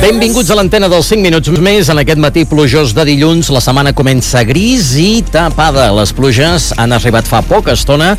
Benvinguts a l'antena dels 5 minuts més. En aquest matí plujós de dilluns, la setmana comença gris i tapada. Les pluges han arribat fa poca estona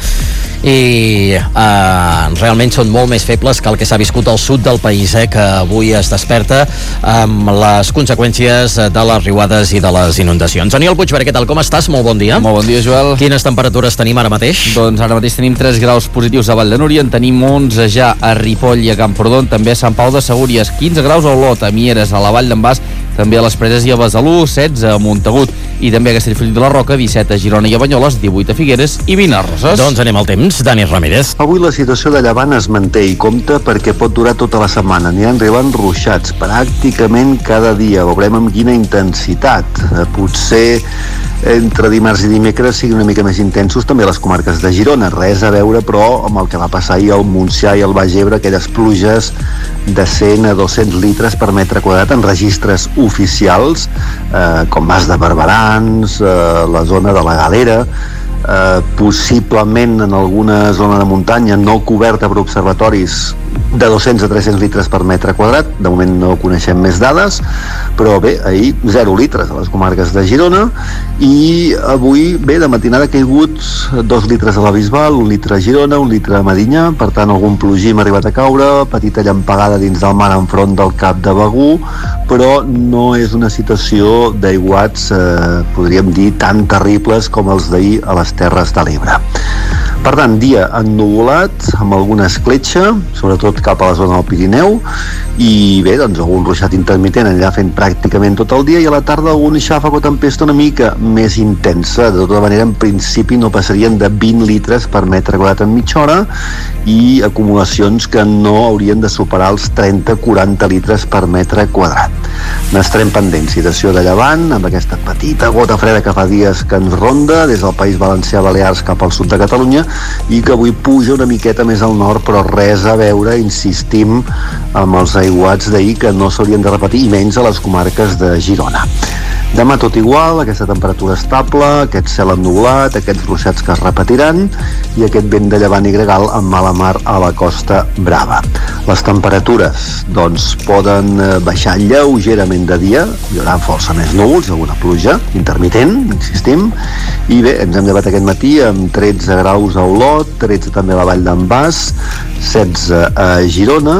i realment són molt més febles que el que s'ha viscut al sud del país, que avui es desperta amb les conseqüències de les riuades i de les inundacions. Aniol Puigverd, què tal? Com estàs? Molt bon dia. Molt bon dia, Joel. Quines temperatures tenim ara mateix? Doncs ara mateix tenim 3 graus positius a Vall de Núria, en tenim 11 ja a Ripoll i a Camprodon, també a Sant Pau de Segúries, 15 graus a Olot, a Mieres, a la Vall d'en Bas, també a les Preses i a Besalú, 16 a Montagut i també a Castellfollit de la Roca, 17 a Girona i a Banyoles, 18 a Figueres i 20 a Roses. Doncs anem al temps. Dani Ramírez. Avui la situació de llevant es manté i compta perquè pot durar tota la setmana. Aniran arribant ruixats pràcticament cada dia. Veurem amb quina intensitat. Potser entre dimarts i dimecres siguin una mica més intensos també les comarques de Girona. Res a veure, però, amb el que va passar ahir al Montsià i al Baix Ebre, aquelles pluges de 100 a 200 litres per metre quadrat en registres oficials, com Mas de Barberans, la zona de la Galera, possiblement en alguna zona de muntanya no coberta per observatoris de 200 a 300 litres per metre quadrat. De moment no coneixem més dades, però bé, ahir 0 litres a les comarques de Girona i avui, bé, de matinada ha caigut 2 litres a la Bisbal, 1 litre a Girona, 1 litre a Medinyà, per tant algun plogim ha arribat a caure, petita llampegada dins del mar enfront del Cap de Begur, però no és una situació d'aiguats, podríem dir, tan terribles com els d'ahir a les Terres de l'Ebre. Per tant, dia ennuvolat, amb alguna escletxa, sobretot cap a la zona del Pirineu, i bé, doncs algun ruixat intermitent allà fent pràcticament tot el dia, i a la tarda algun xàfec o tempesta una mica més intensa. De tota manera, en principi no passarien de 20 litres per metre quadrat en mitja hora i acumulacions que no haurien de superar els 30-40 litres per metre quadrat. N'estarem pendents, situació de llevant, amb aquesta petita gota freda que fa dies que ens ronda des del País Valencià, Balears cap al sud de Catalunya, i que avui puja una miqueta més al nord, però res a veure, insistim, amb els aiguats d'ahir que no s'haurien de repetir, i menys a les comarques de Girona. Demà tot igual, aquesta temperatura estable, aquest cel ennuvolat, aquests ruixats que es repetiran i aquest vent de llevant i gregal amb mala mar a la Costa Brava. Les temperatures, doncs, poden baixar lleugerament de dia, hi haurà força més núvols, alguna pluja intermitent, insistim, i bé, ens hem llevat aquest matí amb 13 graus a Olot, 13 també a la Vall d'en Bas, 16 a Girona,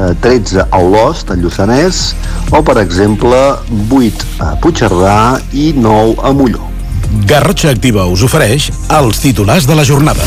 13 a Olost, al Lluçanès, o, per exemple, 8 a Puigcerdà i 9 a Molló. Garrotxa Activa us ofereix els titulars de la jornada.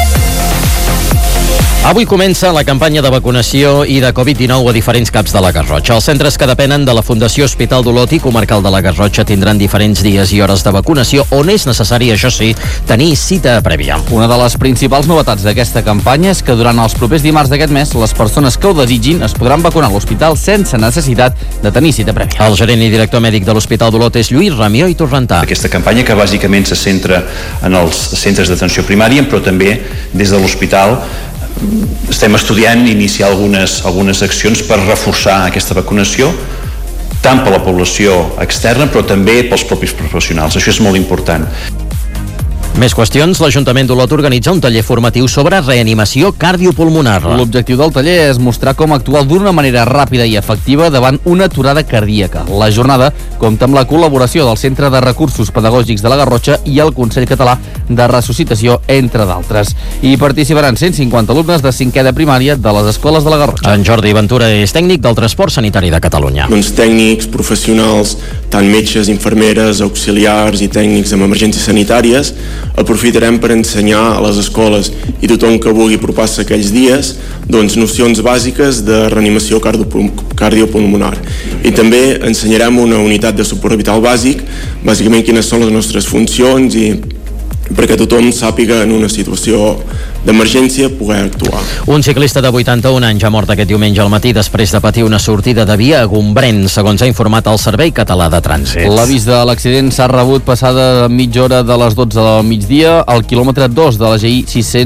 Avui comença la campanya de vacunació i de Covid-19 a diferents CAPs de la Garrotxa. Els centres que depenen de la Fundació Hospital d'Olot i Comarcal de la Garrotxa tindran diferents dies i hores de vacunació on és necessari, això sí, tenir cita prèvia. Una de les principals novetats d'aquesta campanya és que durant els propers dimarts d'aquest mes les persones que ho desitgin es podran vacunar a l'hospital sense necessitat de tenir cita prèvia. El gerent i director mèdic de l'Hospital d'Olot és Lluís Ramió i Torrentà. Aquesta campanya que bàsicament se centra en els centres d'atenció primària, però també des de l'hospital estem estudiant iniciar algunes accions per reforçar aquesta vacunació tant per la població externa però també pels propis professionals. Això és molt important. Més qüestions. L'Ajuntament d'Olot organitza un taller formatiu sobre reanimació cardiopulmonar. L'objectiu del taller és mostrar com actuar d'una manera ràpida i efectiva davant una aturada cardíaca. La jornada compta amb la col·laboració del Centre de Recursos Pedagògics de la Garrotxa i el Consell Català de Ressuscitació, entre d'altres. Hi participaran 150 alumnes de 5è de primària de les escoles de la Garrotxa. En Jordi Ventura és tècnic del transport sanitari de Catalunya. Tècnics, professionals, tant metges, infermeres, auxiliars i tècnics amb emergències sanitàries, aprofitarem per ensenyar a les escoles i tothom que vulgui apropar-se aquells dies nocions bàsiques de reanimació cardiopulmonar. I també ensenyarem una unitat de suport vital bàsic, bàsicament quines són les nostres funcions i perquè tothom sàpiga en una situació d'emergència poder actuar. Un ciclista de 81 anys ha mort aquest diumenge al matí després de patir una sortida de via a Gombrèn, segons ha informat el Servei Català de Trànsit. L'avís de l'accident s'ha rebut passada mitja hora de les 12 del migdia al quilòmetre 2 de la GI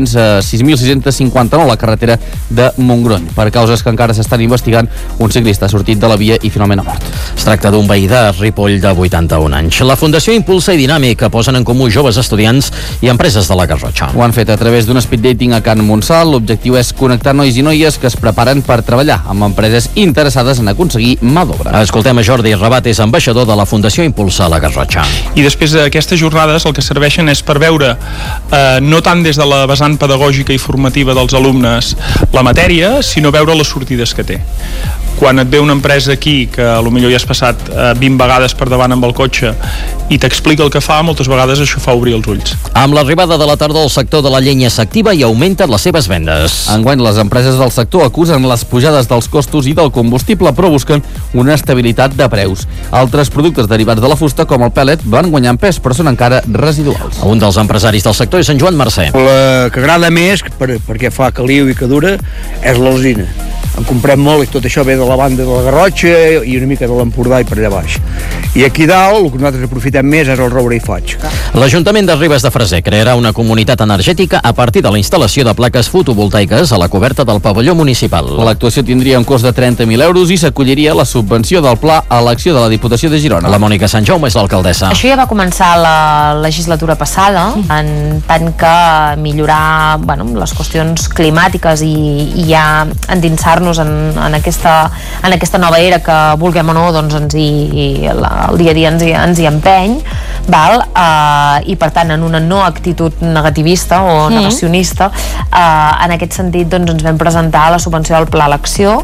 6659, la carretera de Montgrony. Per causes que encara s'estan investigant, un ciclista ha sortit de la via i finalment ha mort. Es tracta d'un veí de Ripoll de 81 anys. La Fundació Impulsa i Dinàmica posen en comú joves estudiants i empreses de la Garrotxa. Ho han fet a través d'un speed Dating a Can Montsal. L'objectiu és connectar nois i noies que es preparen per treballar amb empreses interessades en aconseguir mà d'obra. Escoltem a Jordi Rabates, ambaixador de la Fundació Impulsa la Garrotxa. I després d'aquestes jornades el que serveixen és per veure, no tant des de la vessant pedagògica i formativa dels alumnes la matèria, sinó veure les sortides que té. Quan et ve una empresa aquí que potser ja has passat 20 vegades per davant amb el cotxe i t'explica el que fa, moltes vegades això fa obrir els ulls. Amb l'arribada de la tardor, el sector de la llenya s'activa i augmenten les seves vendes. Enguany, les empreses del sector acusen les pujades dels costos i del combustible, però busquen una estabilitat de preus. Altres productes derivats de la fusta, com el pèl·let, van guanyant pes, però són encara residuals. Un dels empresaris del sector és en Joan Mercè. La que agrada més, perquè fa caliu i que dura, és l'alzina. En comprem molt i tot això ve de la banda de la Garrotxa i una mica de l'Empordà i per allà baix. I aquí dalt el que nosaltres aprofitem més és el roure i foig. L'Ajuntament de Ribes de Freser crearà una comunitat energètica a partir de la instal·lació de plaques fotovoltaiques a la coberta del pavelló municipal. L'actuació tindria un cost de 30.000 euros i s'acolliria la subvenció del Pla a l'acció de la Diputació de Girona. La Mònica Sant Jaume és l'alcaldessa. Això ja va començar la legislatura passada, en tant que millorar les qüestions climàtiques i ja endinsar-nos en aquesta nova era que vulguem o no el dia a dia ens hi empeny, val? I per tant en una no actitud negativista o negacionista, en aquest sentit ens vam presentar la subvenció del Pla a l'acció,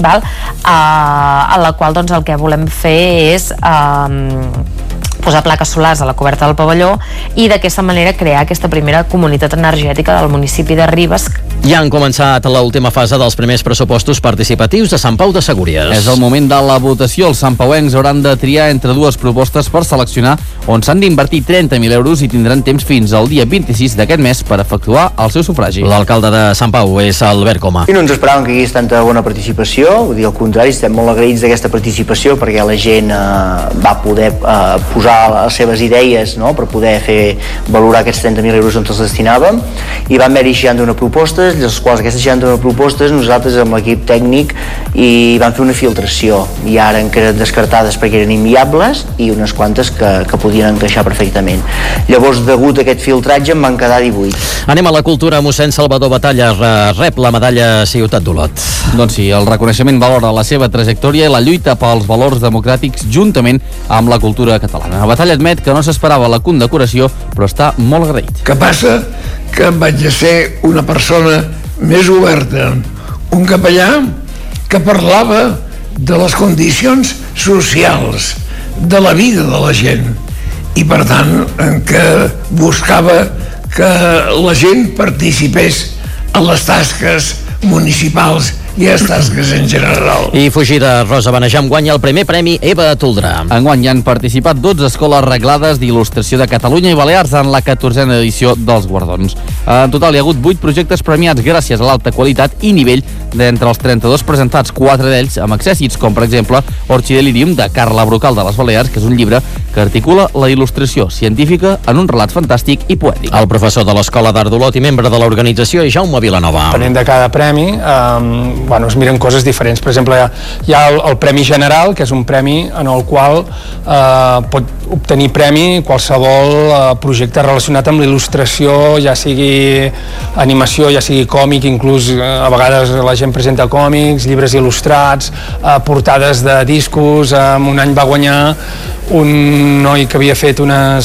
a la qual el que volem fer és posar plaques solars a la coberta del pavelló i d'aquesta manera crear aquesta primera comunitat energètica del municipi de Ribes. Ja han començat l'última fase dels primers pressupostos participatius de Sant Pau de Segúries. És el moment de la votació. Els santpauencs hauran de triar entre dues propostes per seleccionar on s'han d'invertir 30.000 euros i tindran temps fins al dia 26 d'aquest mes per efectuar el seu sufragi. L'alcalde de Sant Pau és Albert Coma. I no ens esperàvem que hi hagués tanta bona participació, vull dir, al contrari, estem molt agraïts d'aquesta participació perquè la gent va poder posar les seves idees, no?, per poder fer valorar aquests 30.000 euros on els destinàvem, i van haver-hi 61 propostes, les quals aquestes 61 propostes nosaltres amb l'equip tècnic i vam fer una filtració i ara han quedat descartades perquè eren inviables i unes quantes que podien encaixar perfectament. Llavors, degut a aquest filtratge en van quedar 18. Anem a la cultura. Mossèn Salvador Batalla rep la medalla Ciutat d'Olot. Doncs sí, el reconeixement valora la seva trajectòria i la lluita pels valors democràtics juntament amb la cultura catalana. Batalla admet que no s'esperava la condecoració, però està molt agraït. Què passa? Que vaig a ser una persona més oberta, un capellà que parlava de les condicions socials, de la vida de la gent, i per tant que buscava que la gent participés en les tasques municipals i les tasques en general. I fugida, Rosa Benejam guanya el primer premi Eva Toldrà. Enguany hi han participat 12 escoles reglades d'il·lustració de Catalunya i Balears en la 14a edició dels guardons. En total hi ha hagut 8 projectes premiats gràcies a l'alta qualitat i nivell d'entre els 32 presentats, 4 d'ells amb accèssits, com per exemple Orchidelirium de Carla Brocal de les Balears, que és un llibre que articula la il·lustració científica en un relat fantàstic i poètic. El professor de l'Escola d'Art d'Olot i membre de l'organització és Jaume Vilanova. Depenent de cada premi, es miren coses diferents. Per exemple, hi ha el Premi General, que és un premi en el qual pot obtenir premi qualsevol projecte relacionat amb l'il·lustració, ja sigui animació, ja sigui còmic, inclús a vegades la gent presenta còmics, llibres il·lustrats, portades de discos. Un any va guanyar un noi que havia fet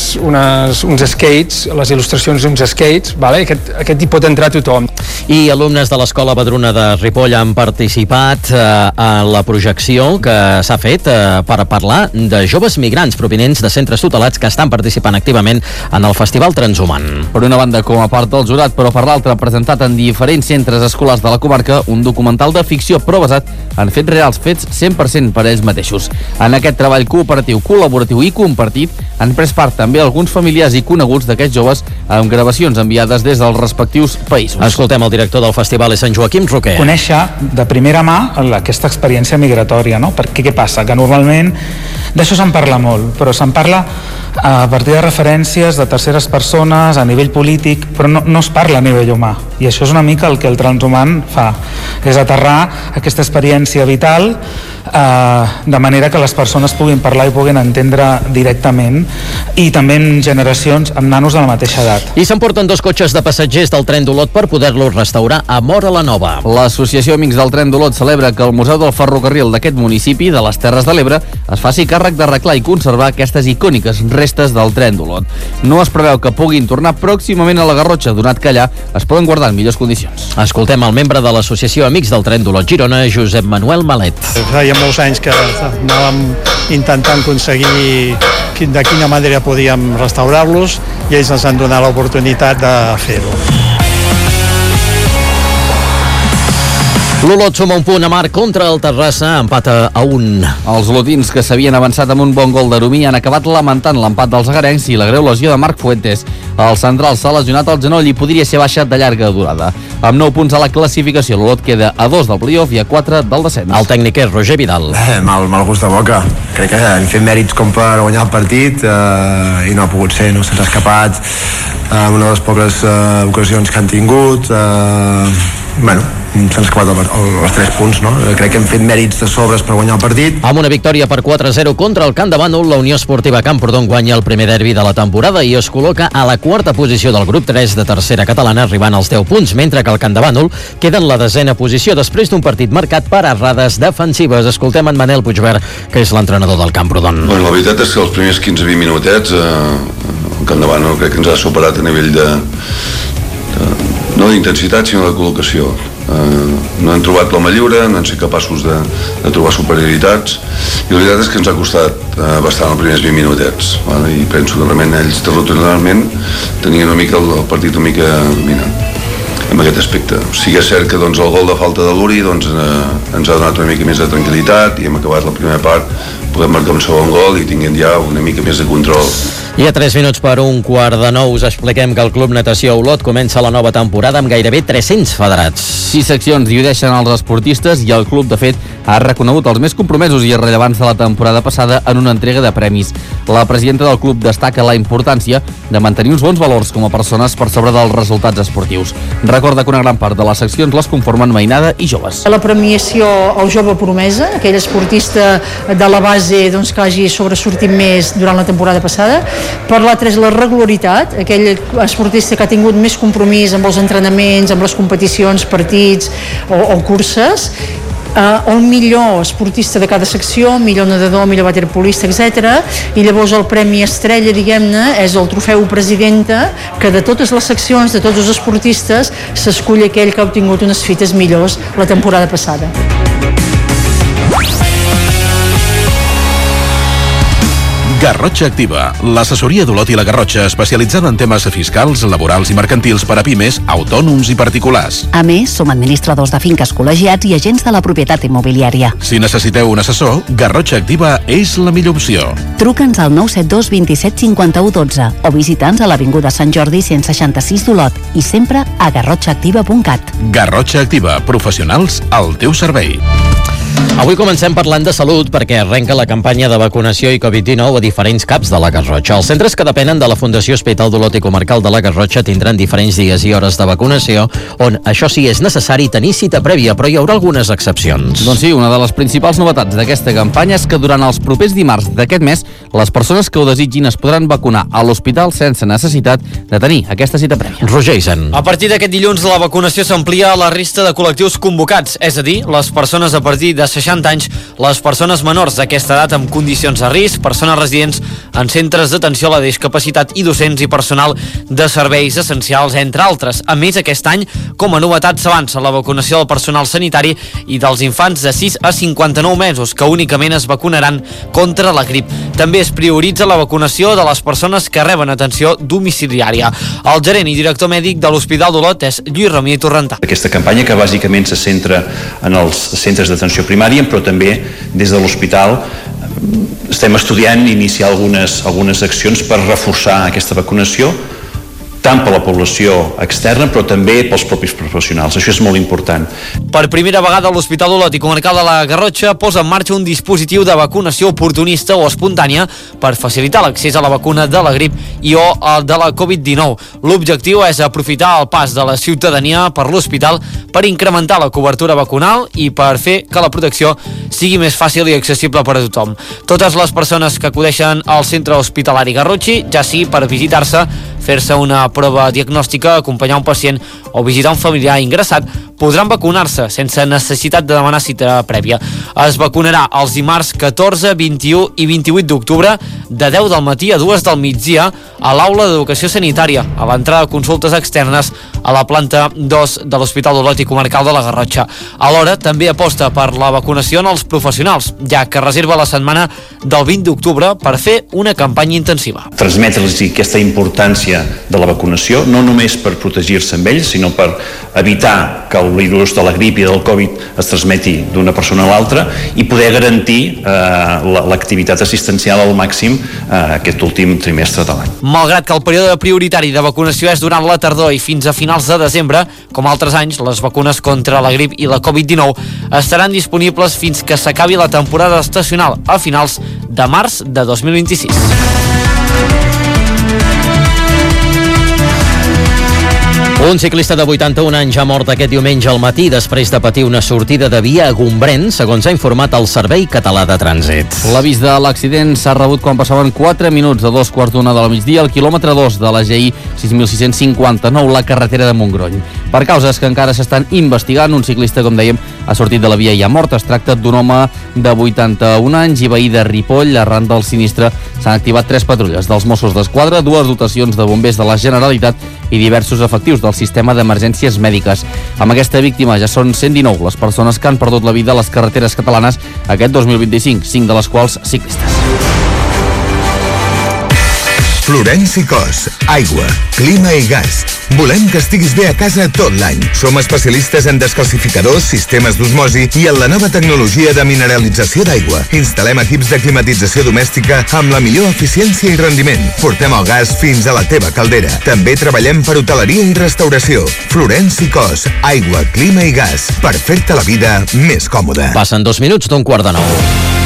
uns skates, les il·lustracions d'uns skates, aquest hi pot entrar tothom. I alumnes de l'Escola Badruna de Ripoll han participat a la projecció que s'ha fet per parlar de joves migrants provinents de centres tutelats que estan participant activament en el Festival Transhumant. Per una banda, com a part del jurat, però per l'altra, presentat en diferents centres escolars de la comarca, un documental de ficció però basat en fets reals, fets 100% per ells mateixos. En aquest treball cooperatiu, col·laboratiu i compartit han pres part també alguns familiars i coneguts d'aquests joves amb gravacions enviades des dels respectius països. Escoltem el director del festival és en Joaquim Roquer. Conèixer de primera mà aquesta experiència migratòria, no? Perquè què passa? Que normalment d'això se'n parla molt, però se'n parla a partir de referències de terceres persones a nivell polític, però no es parla a nivell humà, i això és una mica el que el transhumant fa, és aterrar aquesta experiència vital de manera que les persones puguin parlar i puguin entendre directament, i també en generacions amb nanos de la mateixa edat. I s'emporten 2 cotxes de passatgers del tren d'Olot per poder-los restaurar a Móra la Nova. L'Associació Amics del Tren d'Olot celebra que el Museu del Ferrocarril d'aquest municipi de les Terres de l'Ebre es faci càrrec d'arreglar i conservar aquestes icòniques restes del tren d'Olot. No es preveu que puguin tornar pròximament a la Garrotxa, donat que allà es poden guardar en millors condicions. Escoltem el membre de l'Associació Amics del Tren d'Olot Girona, Josep Manuel Malet. Feia molts anys que anàvem intentant aconseguir de quina manera podíem restaurar-los i ells ens han donat l'oportunitat de fer-ho. L'Olot suma un punt a Marc contra el Terrassa, empata a 1. Els olotins, que s'havien avançat amb un bon gol d'Arumí, han acabat lamentant l'empat dels agarencs i la greu lesió de Marc Fuentes. El central s'ha lesionat al genoll i podria ser baixat de llarga durada. Amb 9 punts a la classificació, l'Olot queda a 2 del playoff i a 4 del descens. El tècnic és Roger Vidal. Mal gust de boca. Crec que hem fet mèrits com per guanyar el partit i no ha pogut ser, no se'ns ha escapat una de les poques ocasions que han tingut. S'han escapat els 3 punts, no? Crec que hem fet mèrits de sobres per guanyar el partit. Amb una victòria per 4-0 contra el Camp de Bànol, la Unió Esportiva Camprodon guanya el primer derbi de la temporada i es col·loca a la 4a posició del grup 3 de tercera catalana, arribant als 10 punts, mentre que el Camp de Bànol queda en la 10a posició després d'un partit marcat per errades defensives. Escoltem en Manel Puigvert, que és l'entrenador del Camprodon. La veritat és que els primers 15-20 minutets el Camp de Bànol crec que ens ha superat a nivell no d'intensitat sinó de col·locació. No hem trobat l'home lliure, no hem sigut capaços de trobar superioritats i la veritat és que ens ha costat bastant els primers 20 minutets, i penso que realment ells territorialment tenien una mica el partit una mica dominat en aquest aspecte. Sí que és cert que el gol de falta de l'Uri ens ha donat una mica més de tranquil·litat i hem acabat la primera part, podem marcar un segon gol i tinguem ja una mica més de control. I a 3 minuts per 1:45 us expliquem que el Club Natació Olot comença la nova temporada amb gairebé 300 federats. 6 seccions divideixen els esportistes i el club, de fet, ha reconegut els més compromesos i rellevants de la temporada passada en una entrega de premis. La presidenta del club destaca la importància de mantenir uns bons valors com a persones per sobre dels resultats esportius. Recorda que una gran part de les seccions les conformen mainada i joves. La premiació al jove promesa, aquell esportista de la base que hagi sobresortit més durant la temporada passada. Per l'altre és la regularitat, aquell esportista que ha tingut més compromís amb els entrenaments, amb les competicions, partits o curses. El millor esportista de cada secció, millor nedador, millor waterpolista, etc. I llavors el premi estrella, diguem-ne, és el trofeu presidenta, que de totes les seccions, de tots els esportistes, s'escull aquell que ha obtingut unes fites millors la temporada passada. Garrotxa Activa, l'assessoria d'Olot i la Garrotxa especialitzada en temes fiscals, laborals i mercantils per a pimes, autònoms i particulars. A més, som administradors de finques col·legiats i agents de la propietat immobiliària. Si necessiteu un assessor, Garrotxa Activa és la millor opció. Truca'ns al 972 27 51 12 o visita'ns a l'Avinguda Sant Jordi 166 d'Olot i sempre a garrotxaactiva.cat. Garrotxa Activa, professionals al teu servei. Avui comencem parlant de salut perquè arrenca la campanya de vacunació i Covid-19 a diferents CAPs de la Garrotxa. Els centres que depenen de la Fundació Hospital d'Olot i Comarcal de la Garrotxa tindran diferents dies i hores de vacunació on, això sí, és necessari tenir cita prèvia, però hi haurà algunes excepcions. Doncs sí, una de les principals novetats d'aquesta campanya és que durant els propers dimarts d'aquest mes les persones que ho desitgin es podran vacunar a l'hospital sense necessitat de tenir aquesta cita prèvia. Roger Isen. A partir d'aquest dilluns la vacunació s'amplia a la resta de col·lectius convocats, és a dir, les persones a partir de 60 anys, les persones menors d'aquesta edat amb condicions de risc, persones residents en centres d'atenció a la discapacitat i docents i personal de serveis essencials, entre altres. A més, aquest any, com a novetat, s'avança la vacunació del personal sanitari i dels infants de 6 a 59 mesos, que únicament es vacunaran contra la grip. També es prioritza la vacunació de les persones que reben atenció domiciliària. El gerent i director mèdic de l'Hospital d'Olot és Lluís Ramier Torrentà. Aquesta campanya que bàsicament se centra en els centres d'atenció primària, però també des de l'hospital estem estudiant iniciar algunes accions per reforçar aquesta vacunació, tant per la població externa però també pels propis professionals. Això és molt important. Per primera vegada l'Hospital Olot i Comarcal de la Garrotxa posa en marxa un dispositiu de vacunació oportunista o espontània per facilitar l'accés a la vacuna de la grip i o de la Covid-19. L'objectiu és aprofitar el pas de la ciutadania per l'hospital per incrementar la cobertura vacunal i per fer que la protecció sigui més fàcil i accessible per a tothom. Totes les persones que acudeixen al centre hospitalari Garrotxi, ja sigui per visitar-se, fer-se una prova diagnòstica, acompanyar un pacient o visitar un familiar ingressat, podran vacunar-se sense necessitat de demanar cita prèvia. Es vacunarà els dimarts 14, 21 i 28 d'octubre de 10 del matí a 2 del migdia a l'Aula d'Educació Sanitària, a l'entrada de consultes externes a la planta 2 de l'Hospital Olot i Comarcal de la Garrotxa. Alhora, també aposta per la vacunació en els professionals, ja que reserva la setmana del 20 d'octubre per fer una campanya intensiva. Transmetre-los aquesta importància de la vacunació, no només per protegir-se amb ells, sinó per evitar que el virus de la grip i del Covid es transmeti d'una persona a l'altra i poder garantir l'activitat assistencial al màxim aquest últim trimestre de l'any. Malgrat que el període prioritari de vacunació és durant la tardor i fins a finals de desembre, com altres anys, les vacunes contra la grip i la Covid-19 estaran disponibles fins que s'acabi la temporada estacional a finals de març de 2026. Un ciclista de 81 anys ha mort aquest diumenge al matí després de patir una sortida de via a Gombrèn, segons ha informat el Servei Català de Trànsit. L'avís de l'accident s'ha rebut quan passaven 4 minuts de 2:15 del migdia al quilòmetre 2 de la GI 6659, la carretera de Montgrony. Per causes que encara s'estan investigant, un ciclista, com dèiem, ha sortit de la via i ha mort. Es tracta d'un home de 81 anys i veí de Ripoll. Arran del sinistre s'han activat 3 patrulles dels Mossos d'Esquadra, 2 dotacions de bombers de la Generalitat i diversos efectius del sistema d'emergències mèdiques. Amb aquesta víctima ja són 119 les persones que han perdut la vida a les carreteres catalanes aquest 2025, 5 de les quals ciclistes. Florenci Cos, aigua, clima i gas. Volem que estiguis bé a casa tot l'any. Som especialistes en descalcificadors, sistemes d'osmosi i en la nova tecnologia de mineralització d'aigua. Instal·lem equips de climatització domèstica amb la millor eficiència i rendiment. Portem el gas fins a la teva caldera. També treballem per hoteleria i restauració. Florenci Cos, aigua, clima i gas. Per fer-te la vida més còmoda. Passen 2 minuts d'un 8:45.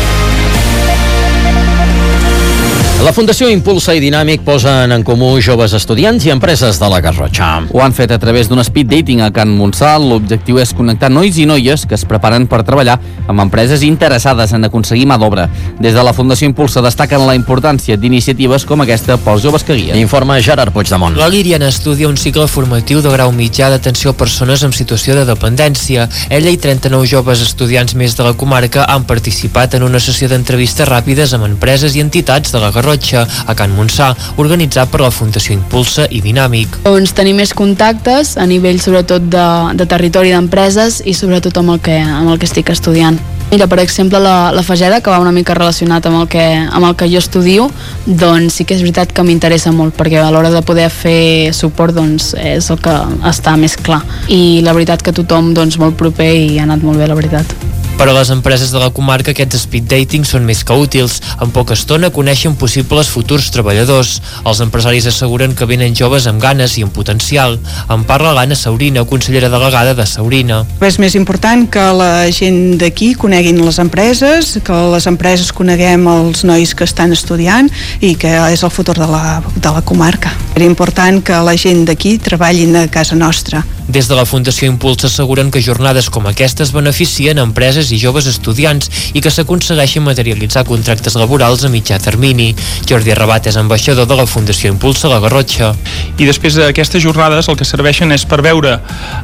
La Fundació Impulsa i Dinàmic posen en comú joves estudiants i empreses de la Garrotxa. Ho han fet a través d'un speed dating a Can Montsal. L'objectiu és connectar nois i noies que es preparen per treballar amb empreses interessades en aconseguir mà d'obra. Des de la Fundació Impulsa destaquen la importància d'iniciatives com aquesta pels joves que guien. Informa Gerard Puigdemont. La Líriana estudia un cicle formatiu de grau mitjà d'atenció a persones en situació de dependència. Ella i 39 joves estudiants més de la comarca han participat en una sessió d'entrevistes ràpides amb empreses i entitats de la Garrotxa a Can Montsà, organitzat per la Fundació Impulsa i Dinàmic. Doncs tenir més contactes a nivell sobretot de territori d'empreses i sobretot amb el que estic estudiant. Mira, per exemple, la Fageda, que va una mica relacionat amb el que jo estudio, doncs sí que és veritat que m'interessa molt, perquè a l'hora de poder fer suport doncs és el que està més clar. I la veritat que tothom doncs molt proper i ha anat molt bé, la veritat. Per a les empreses de la comarca aquests speed dating són més que útils. En poca estona coneixen possibles futurs treballadors. Els empresaris asseguren que venen joves amb ganes i amb potencial. En parla l'Anna Saurina, consellera delegada de Saurina. És més important que la gent d'aquí coneguin les empreses, que les empreses coneguem els nois que estan estudiant i que és el futur de la comarca. Era important que la gent d'aquí treballin a casa nostra. Des de la Fundació Impulsa asseguren que jornades com aquestes beneficien empreses i joves estudiants i que s'aconsegueixen materialitzar contractes laborals a mitjà termini. Jordi Rabat és ambaixador de la Fundació Impulsa a la Garrotxa. I després d'aquestes jornades el que serveixen és per veure,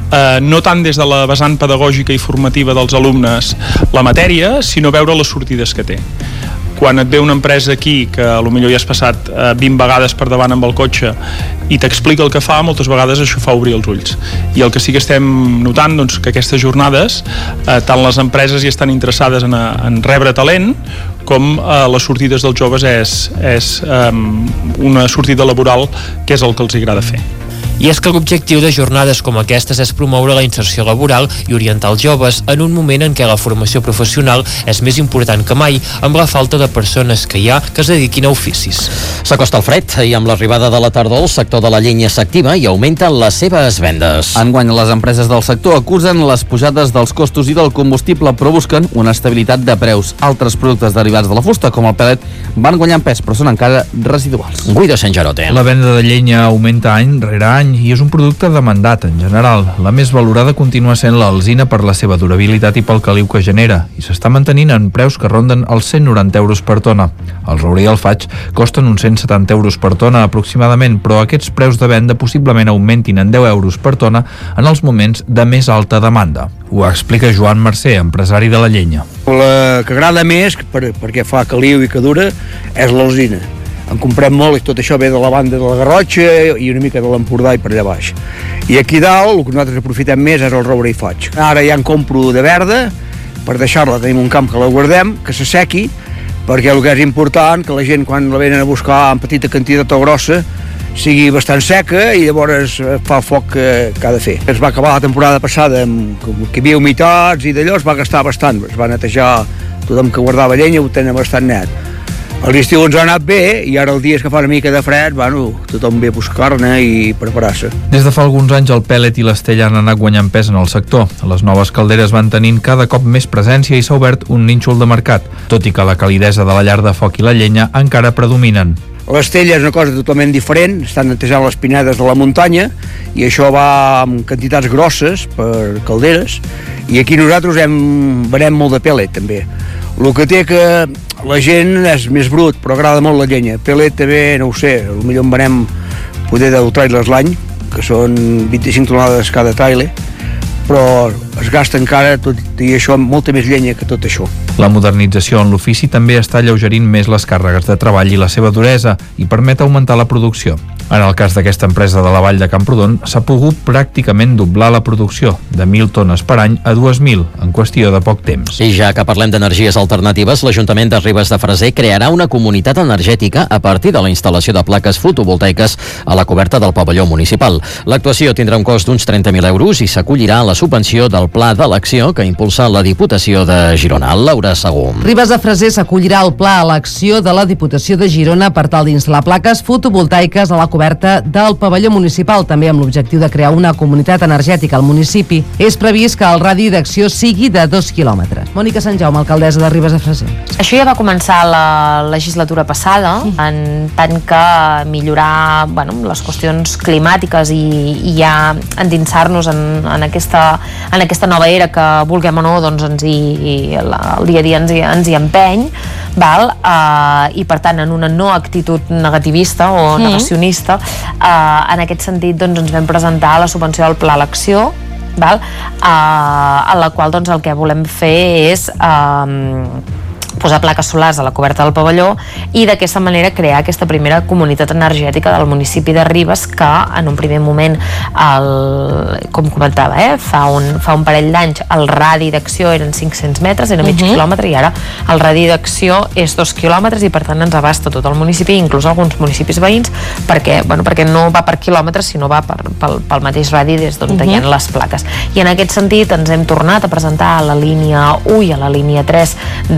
no tant des de la vessant pedagògica i formativa dels alumnes la matèria, sinó veure les sortides que té. Quan et ve una empresa aquí que potser ja has passat 20 vegades per davant amb el cotxe i t'explica el que fa, moltes vegades això fa obrir els ulls. I el que sí que estem notant doncs, que aquestes jornades, tant les empreses hi estan interessades en rebre talent, com les sortides dels joves és una sortida laboral que és el que els agrada fer. I és que l'objectiu de jornades com aquestes és promoure la inserció laboral i orientar els joves en un moment en què la formació professional és més important que mai, amb la falta de persones que hi ha que es dediquin a oficis. S'acosta el fred i amb l'arribada de la tardor el sector de la llenya s'activa i augmenten les seves vendes. Enguany les empreses del sector acusen les pujades dels costos i del combustible, però busquen una estabilitat de preus. Altres productes derivats de la fusta, com el pellet, van guanyant pes, però són encara residuals. Guido Sangerote. La venda de llenya augmenta any rere any i és un producte demandat en general. La més valorada continua sent l'alzina per la seva durabilitat i pel caliu que genera, i s'està mantenint en preus que ronden els 190 euros per tona. El roure i el faig costen uns 170 euros per tona aproximadament, però aquests preus de venda possiblement augmentin en 10 euros per tona en els moments de més alta demanda. Ho explica Joan Mercè, empresari de la llenya. La que agrada més, perquè fa caliu i que dura, és l'alzina. En comprem molt i tot això ve de la banda de la Garrotxa i una mica de l'Empordà i per allà baix. I aquí dalt el que nosaltres aprofitem més és el roure i faig. Ara ja en compro de verda per deixar-la, tenim un camp que la guardem, que s'assequi, perquè el que és important que la gent quan la venen a buscar en petita quantitat o grossa sigui bastant seca i llavors fa el foc que ha de fer. Es va acabar la temporada passada amb que hi havia humitats i d'allò es va gastar bastant, es va netejar tothom que guardava llenya, ho tenen bastant net. A l'estiu ens ha anat bé i ara els dies que fa una mica de fred, bueno, tothom ve a buscar-ne i preparar-se. Des de fa alguns anys el pèl·let i l'estella han anat guanyant pes en el sector. Les noves calderes van tenint cada cop més presència i s'ha obert un nínxol de mercat, tot i que la calidesa de la llar de foc i la llenya encara predominen. L'estella és una cosa totalment diferent, estan netejant les pinedes de la muntanya i això va amb quantitats grosses per calderes i aquí nosaltres venem molt de pèl·let també. El que té que la gent és més brut, però agrada molt la llenya. Pèl·let també, no ho sé, potser en venem poder 10 trailers l'any, que són 25 tonelades cada trailer, però es gasta encara, tot i això, molta més llenya que tot això. La modernització en l'ofici també està alleugerint més les càrregues de treball i la seva duresa i permet augmentar la producció. En el cas d'aquesta empresa de la Vall de Camprodon s'ha pogut pràcticament doblar la producció, de 1.000 tones per any a 2.000 en qüestió de poc temps. I ja que parlem d'energies alternatives, l'Ajuntament de Ribes de Freser crearà una comunitat energètica a partir de la instal·lació de plaques fotovoltaiques a la coberta del pavelló municipal. L'actuació tindrà un cost d'uns 30.000 euros i s'acollirà a la subvenció del Pla de l'Acció que impulsa la Diputació de Girona. Laura Segú. Ribes de Freser s'acollirà al Pla a l'Acció de la Diputació de Girona per tal d'instal·lar plaques fotovoltaiques a la coberta del pavelló municipal, també amb l'objectiu de crear una comunitat energètica al municipi. És previst que el radi d'acció sigui de 2 quilòmetres. Mònica Sant Jaume, alcaldessa de Ribes de Freser. Això ja va començar la legislatura passada, en tant que millorar les qüestions climàtiques i ja endinsar-nos en aquesta nova era que vulguem o no, doncs el dia a dia ens hi empeny, i per tant en una no actitud negativista o negacionista, en aquest sentit doncs, ens vam presentar la subvenció del Pla l'Acció, a la qual doncs, el que volem fer és posar plaques solars a la coberta del pavelló i d'aquesta manera crear aquesta primera comunitat energètica del municipi de Ribes que en un primer moment, com comentava, fa un parell d'anys el radi d'acció eren 500 metres, era mig quilòmetre i ara el radi d'acció és 2 quilòmetres i per tant ens abasta tot el municipi, inclús alguns municipis veïns, perquè no va per quilòmetres sinó va pel mateix radi des d'on hi ha les plaques. I en aquest sentit ens hem tornat a presentar a la línia 1 i a la línia 3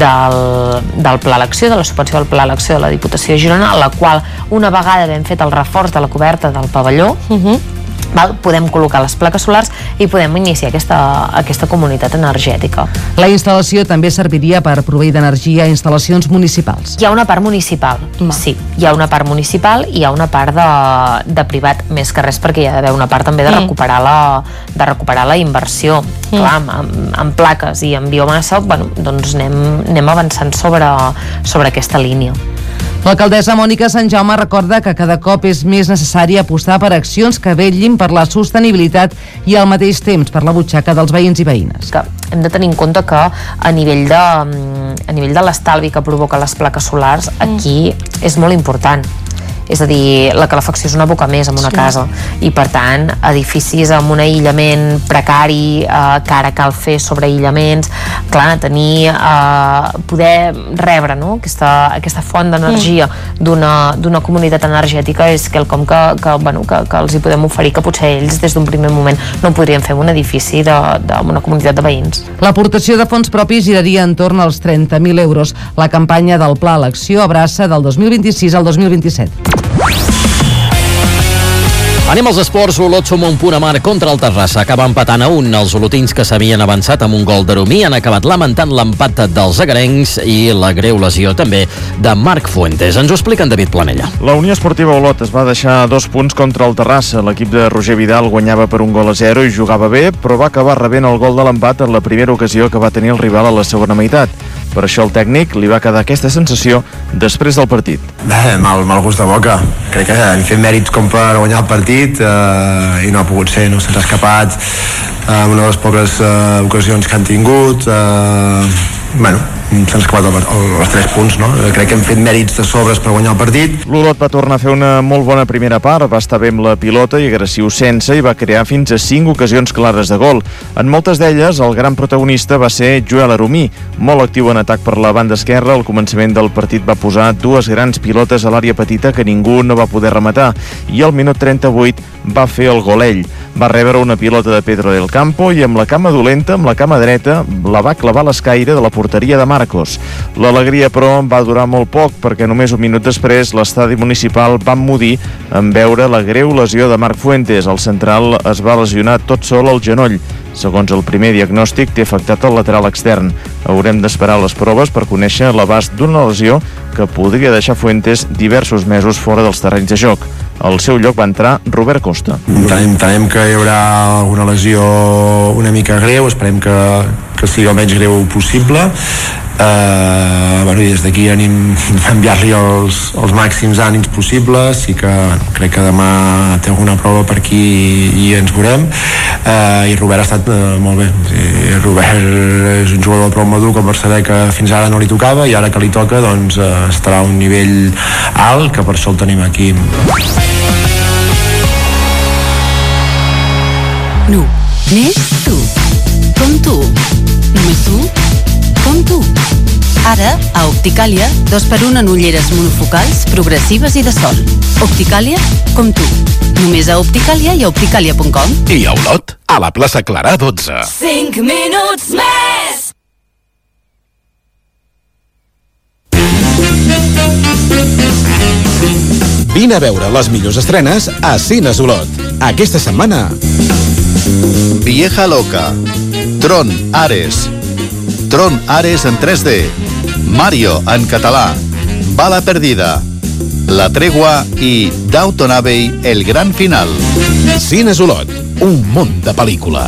del Pla l'Acció, de la subvenció del Pla l'Acció de la Diputació de Girona, a la qual una vegada hem fet el reforç de la coberta del pavelló, podem col·locar les plaques solars i podem iniciar aquesta comunitat energètica. La instal·lació també serviria per proveir d'energia a instal·lacions municipals. Hi ha una part municipal, sí. Hi ha una part municipal i hi ha una part de privat, més que res perquè hi ha d'haver una part també de recuperar la inversió. Clar, amb plaques i amb biomassa, doncs anem avançant sobre aquesta línia. L'alcaldessa Mònica Sant Jaume recorda que cada cop és més necessari apostar per accions que vetllin per la sostenibilitat i al mateix temps per la butxaca dels veïns i veïnes. Hem de tenir en compte que a nivell de l'estalvi que provoca les plaques solars aquí és molt important. és a dir, la calefacció és una boca més en una casa, i per tant edificis amb un aïllament precari, que ara cal fer sobreaïllaments, clar, tenir poder rebre, no? aquesta font d'energia d'una comunitat energètica és quelcom que els hi podem oferir, que potser ells des d'un primer moment no ho podrien fer en un edifici d'una comunitat de veïns. L'aportació de fons propis giraria entorn als 30.000 euros. La campanya del Pla Elecció abraça del 2026 al 2027. Anem als esports. Olot suma un punt a Mar contra el Terrassa. Acaba empatant a 1. Els olotins, que s'havien avançat amb un gol d'Aromí, han acabat lamentant l'empat dels agarencs i la greu lesió també de Marc Fuentes. Ens ho explica en David Planella. La Unió Esportiva Olot es va deixar 2 punts contra el Terrassa. L'equip de Roger Vidal guanyava per 1-0 i jugava bé, però va acabar rebent el gol de l'empat en la primera ocasió que va tenir el rival a la segona meitat. Per això al tècnic li va quedar aquesta sensació després del partit. Mal gust de boca. Crec que hem fet mèrits com per guanyar el partit i no ha pogut ser, no se'ns ha escapat una de les poques ocasions que han tingut. S'han escapat els 3 punts, no? Crec que hem fet mèrits de sobres per guanyar el partit. L'Olot va tornar a fer una molt bona primera part, va estar bé amb la pilota i agressiu sense, i va crear fins a 5 ocasions clares de gol. En moltes d'elles, el gran protagonista va ser Joel Aromí, molt actiu en atac per la banda esquerra. Al començament del partit va posar 2 grans pilotes a l'àrea petita que ningú no va poder rematar, i al minut 38 va fer el gol ell. Va rebre una pilota de Pedro del Campo i amb la cama dolenta, amb la cama dreta, la va clavar a l'escaire de la porteria de Marcos. L'alegria, però, va durar molt poc, perquè només un minut després l'estadi municipal va emmudir en veure la greu lesió de Marc Fuentes. El central es va lesionar tot sol al genoll. Segons el primer diagnòstic, té afectat el lateral extern. Haurem d'esperar les proves per conèixer l'abast d'una lesió que podria deixar Fuentes diversos mesos fora dels terrenys de joc. Al seu lloc va entrar Robert Costa. Entenem que hi haurà alguna lesió una mica greu, esperem que sigui el menys greu possible. I des d'aquí anem a enviar-li els màxims ànims possibles, i que crec que demà té alguna prova per aquí i ens veurem. I Robert ha estat molt bé. Robert és un jugador prou madur com per saber que fins ara no li tocava, i ara que li toca doncs estarà a un nivell alt, que per això el tenim aquí. Només tu. Com tu. Només tu. Com tu. Ara, a Opticàlia, 2x1 en ulleres monofocals, progressives i de sol. Opticàlia, com tu. Només a Opticàlia i a opticàlia.com. I a Olot, a la plaça Clarà 12. 5 minuts més! Vine a veure les millors estrenes a Cines Olot. Aquesta setmana... Vieja Loca, Tron Ares en 3D, Mario en català, Bala Perdida, La Tregua i Downton Abbey, el gran final. Cines Olot, un món de pel·lícula.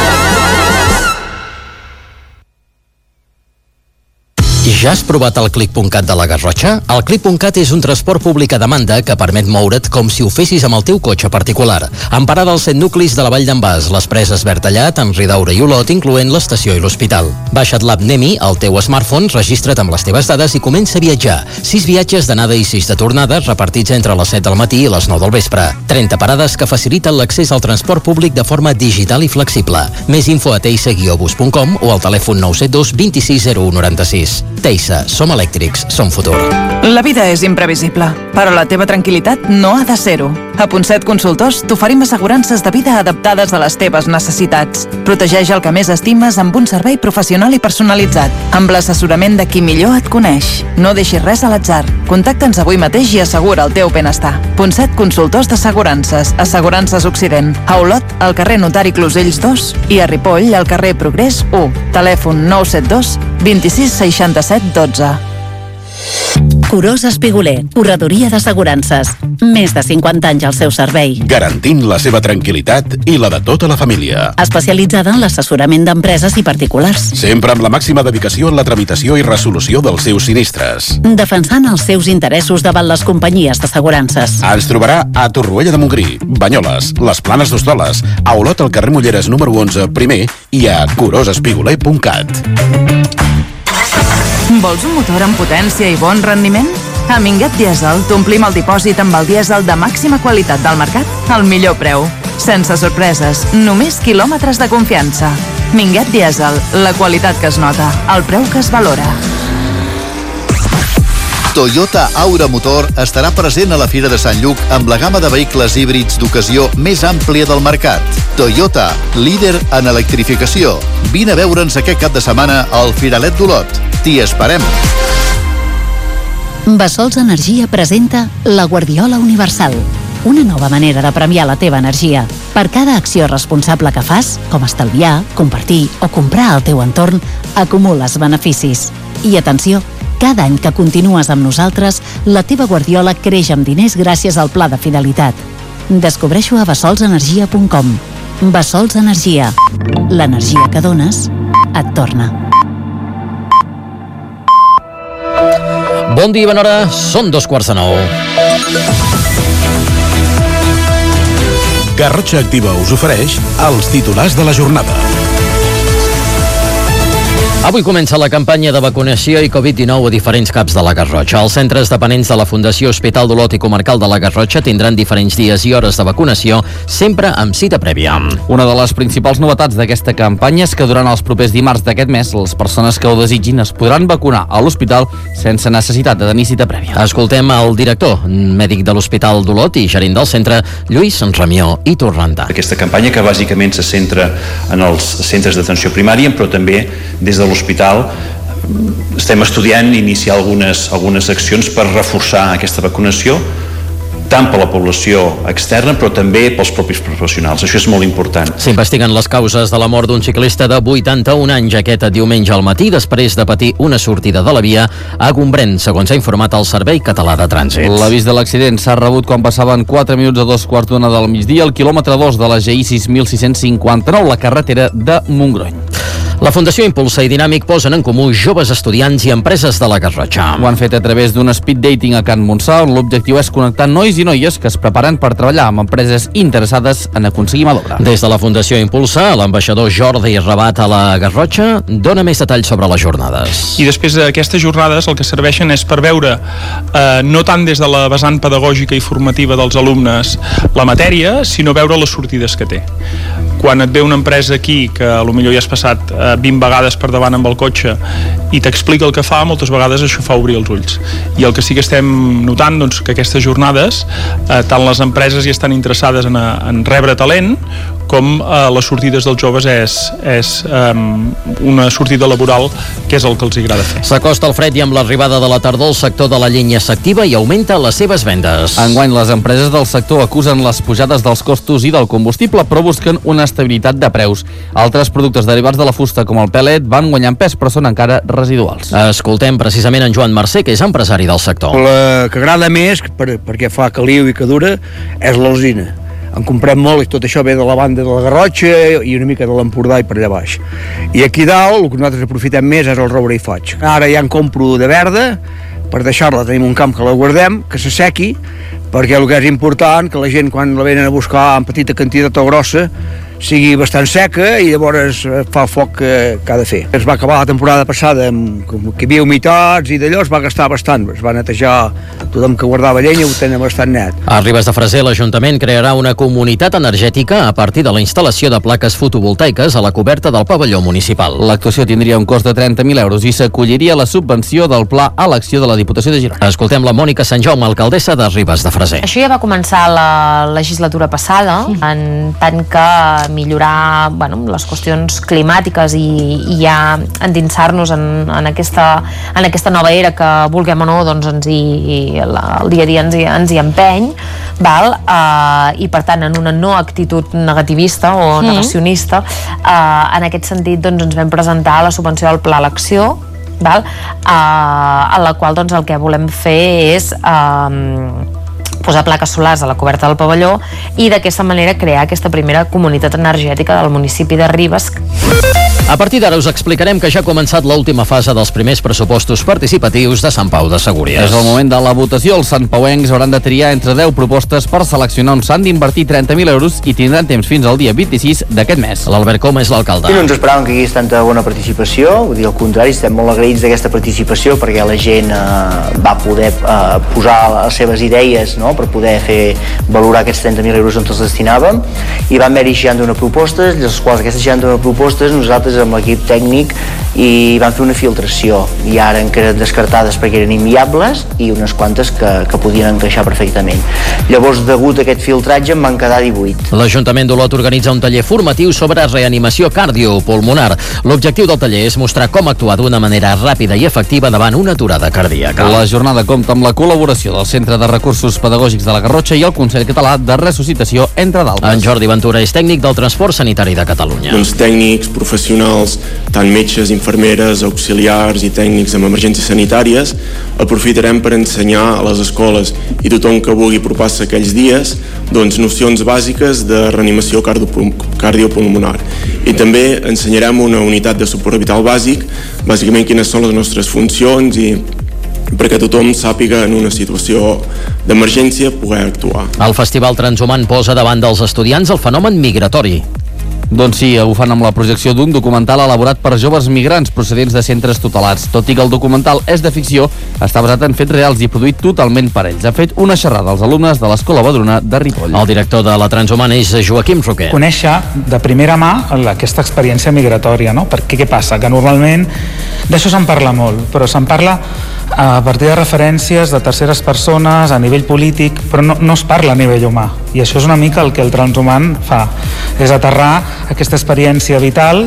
Ja has provat el Click.cat de la Garrotxa? El Click.cat és un transport públic a demanda que permet moure't com si ho fessis amb el teu cotxe particular. En parada als 7 nuclis de la Vall d'en Bas, les Preses, Bertallat, en Ridaura i Olot, incloent l'estació i l'hospital. Baixa't l'app Nemi al teu smartphone, registra't amb les teves dades i comença a viatjar. 6 viatges d'anada i 6 de tornada, repartits entre les 7 del matí i les 9 del vespre. 30 parades que faciliten l'accés al transport públic de forma digital i flexible. Més info a teisa-bus.com o al telèfon 972 26 01 96. Teisa, som elèctrics, som futur. La vida és imprevisible, però la teva tranquil·litat no ha de ser-ho. A Ponset Consultors t'oferim assegurances de vida adaptades a les teves necessitats. Protegeix el que més estimes amb un servei professional i personalitzat, amb l'assessorament de qui millor et coneix. No deixis res a l'atzar. Contacta'ns avui mateix i assegura el teu benestar. Ponset Consultors d'Assegurances, Assegurances Occident. A Olot, al carrer Notari Closells 2 i a Ripoll, al carrer Progrés 1. Telèfon 972 26 67 12. Curós Espiguler, corredoria d'assegurances. Més de 50 anys al seu servei. Garantint la seva tranquil·litat i la de tota la família. Especialitzada en l'assessorament d'empreses i particulars. Sempre amb la màxima dedicació en la tramitació i resolució dels seus sinistres. Defensant els seus interessos davant les companyies d'assegurances. Ens trobarà a Torroella de Montgrí, Banyoles, les Planes d'Hostoles, a Olot al carrer Mulleres número 11 primer i a curosespiguler.cat. Vols un motor amb potència i bon rendiment? A Minguet Diesel t'omplim el dipòsit amb el dièsel de màxima qualitat del mercat al millor preu. Sense sorpreses, només quilòmetres de confiança. Minguet Diesel, la qualitat que es nota, el preu que es valora. Toyota Aura Motor estarà present a la Fira de Sant Lluc amb la gamma de vehicles híbrids d'ocasió més àmplia del mercat. Toyota, líder en electrificació. Vine a veure'ns aquest cap de setmana al Firalet d'Olot. T'hi esperem. Bessols Energia presenta la Guardiola Universal, una nova manera de premiar la teva energia. Per cada acció responsable que fas, com estalviar, compartir o comprar al teu entorn, acumules beneficis. I atenció, cada any que continues amb nosaltres, la teva Guardiola creix amb diners gràcies al pla de fidelitat. Descobreix-ho a bessolsenergia.com. Bessols Energia. L'energia que dones et torna. Bon dia i bona hora, són 2:45. Garrotxa Activa us ofereix els titulars de la jornada. Avui comença la campanya de vacunació i Covid-19 a diferents CAPs de la Garrotxa. Els centres dependents de la Fundació Hospital d'Olot i Comarcal de la Garrotxa tindran diferents dies i hores de vacunació, sempre amb cita prèvia. Una de les principals novetats d'aquesta campanya és que durant els propers dimarts d'aquest mes, les persones que ho desitgin es podran vacunar a l'hospital sense necessitat de tenir cita prèvia. Escoltem el director mèdic de l'Hospital d'Olot i gerent del centre, Lluís Ramió i Torranda. Aquesta campanya que bàsicament se centra en els centres d'atenció primària, però també des de l'hospital estem estudiant iniciar algunes accions per reforçar aquesta vacunació tant per la població externa però també pels propis professionals. Això és molt important. S'investiguen les causes de la mort d'un ciclista de 81 anys aquest diumenge al matí després de patir una sortida de la via a Gombrèn, segons ha informat el Servei Català de Trànsit. L'avís de l'accident s'ha rebut quan passaven 4 minuts a 2:15 del migdia al quilòmetre 2 de la GI 6659, la carretera de Montgrony. La Fundació Impulsa i Dinàmic posen en comú joves estudiants i empreses de la Garrotxa. Ho han fet a través d'un speed dating a Can Montsà, on l'objectiu és connectar nois i noies que es preparen per treballar amb empreses interessades en aconseguir mà d'obra. Des de la Fundació Impulsa, l'ambaixador Jordi Rabat a la Garrotxa dona més detalls sobre les jornades. I després d'aquestes jornades el que serveixen és per veure, no tant des de la vessant pedagògica i formativa dels alumnes la matèria, sinó veure les sortides que té. Quan et ve una empresa aquí, que potser ja has passat 20 vegades per davant amb el cotxe i t'explica el que fa, moltes vegades això fa obrir els ulls. I el que sí que estem notant, doncs, que aquestes jornades, tant les empreses hi estan interessades en rebre talent, com les sortides dels joves és una sortida laboral que és el que els agrada fer. S'acosta el fred i amb l'arribada de la tardor el sector de la llenya s'activa i augmenta les seves vendes. Enguany les empreses del sector acusen les pujades dels costos i del combustible, però busquen una estabilitat de preus. Altres productes derivats de la fusta com el pellet van guanyant pes però són encara residuals. Escoltem precisament en Joan Mercè, que és empresari del sector. La que agrada més, perquè fa caliu i que dura, és l'alzina. En comprem molt i tot això ve de la banda de la Garrotxa i una mica de l'Empordà i per allà baix. I aquí dalt el que nosaltres aprofitem més és el roure i foig. Ara ja en compro de verda per deixar-la, tenim un camp que la guardem, que s'assequi, perquè el que és important que la gent quan la venen a buscar en petita quantitat o grossa sigui bastant seca i llavors fa el foc que ha de fer. Es va acabar la temporada passada amb que hi havia humitats i d'allò es va gastar bastant, es va netejar tothom que guardava llenya, ho tenen bastant net. A Ribes de Freser l'Ajuntament crearà una comunitat energètica a partir de la instal·lació de plaques fotovoltaiques a la coberta del pavelló municipal. L'actuació tindria un cost de 30.000 euros i s'acolliria la subvenció del Pla a l'acció de la Diputació de Girona. Escoltem la Mònica Sant Jaume, alcaldessa de Ribes de Freser. Això ja va començar la legislatura passada, en tant que millorar les qüestions climàtiques i ja endinsar-nos en aquesta nova era que vulguem o no doncs el dia a dia ens hi empeny, val? I per tant en una no actitud negativista o negacionista, en aquest sentit doncs, ens vam presentar la subvenció del Pla a l'acció, val? A la qual doncs, el que volem fer és posar plaques solars a la coberta del pavelló i d'aquesta manera crear aquesta primera comunitat energètica del municipi de Ribes. A partir d'ara us explicarem que ja ha començat l'última fase dels primers pressupostos participatius de Sant Pau de Segúries. És el moment de la votació. Els santpauencs hauran de triar entre 10 propostes per seleccionar on s'han d'invertir 30.000 euros i tindran temps fins al dia 26 d'aquest mes. L'Albert Coma és l'alcalde. No ens esperàvem que hi hagués tanta bona participació, vull dir, al contrari, estem molt agraïts d'aquesta participació perquè la gent va poder posar les seves idees, no?, per poder fer valorar aquests 30.000 euros on els destinàvem, i van haver-hi 61 propostes, les quals aquestes 61 propostes nosaltres amb l'equip tècnic i van fer una filtració i ara han quedat descartades perquè eren inviables i unes quantes que podien encaixar perfectament. Llavors, degut a aquest filtratge, en van quedar 18. L'Ajuntament d'Olot organitza un taller formatiu sobre reanimació cardiopulmonar. L'objectiu del taller és mostrar com actuar d'una manera ràpida i efectiva davant una aturada cardíaca. La jornada compta amb la col·laboració del Centre de Recursos Pedagògics de la Garrotxa i el Consell Català de Ressuscitació, entre d'altres. En Jordi Ventura és tècnic del Transport Sanitari de Catalunya. Doncs tècnics, professionals, tant metges, infermeres, auxiliars i tècnics amb emergències sanitàries, aprofitarem per ensenyar a les escoles i tothom que vulgui apropar-se aquells dies doncs nocions bàsiques de reanimació cardiopulmonar. I també ensenyarem una unitat de suport vital bàsic, bàsicament quines són les nostres funcions i perquè tothom sàpiga en una situació d'emergència poder actuar. El Festival Transhumant posa davant dels estudiants el fenomen migratori. Doncs sí, ho fan amb la projecció d'un documental elaborat per joves migrants procedents de centres tutelats. Tot i que el documental és de ficció, està basat en fets reals i produït totalment per ells. Ha fet una xerrada als alumnes de l'Escola Badruna de Ripoll. El director de la Transhumant és Joaquim Roquer. Conèixer de primera mà aquesta experiència migratòria, no? Perquè què passa? Que normalment d'això se'n parla molt, però se'n parla a partir de referències de terceres persones a nivell polític, però no es parla a nivell humà, i això és una mica el que el Transhumant fa, és aterrar aquesta experiència vital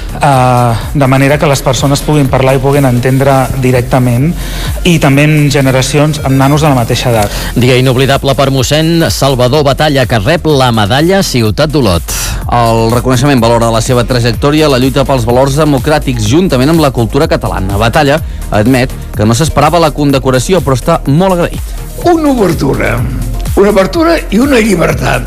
de manera que les persones puguin parlar i puguin entendre directament, i també en generacions amb nanos de la mateixa edat. Dia inoblidable per mossèn Salvador Batalla, que rep la medalla Ciutat d'Olot. El reconeixement valora la seva trajectòria, la lluita pels valors democràtics juntament amb la cultura catalana. Batalla admet que no s'esperava la condecoració, però està molt agraït. Una obertura i una llibertat,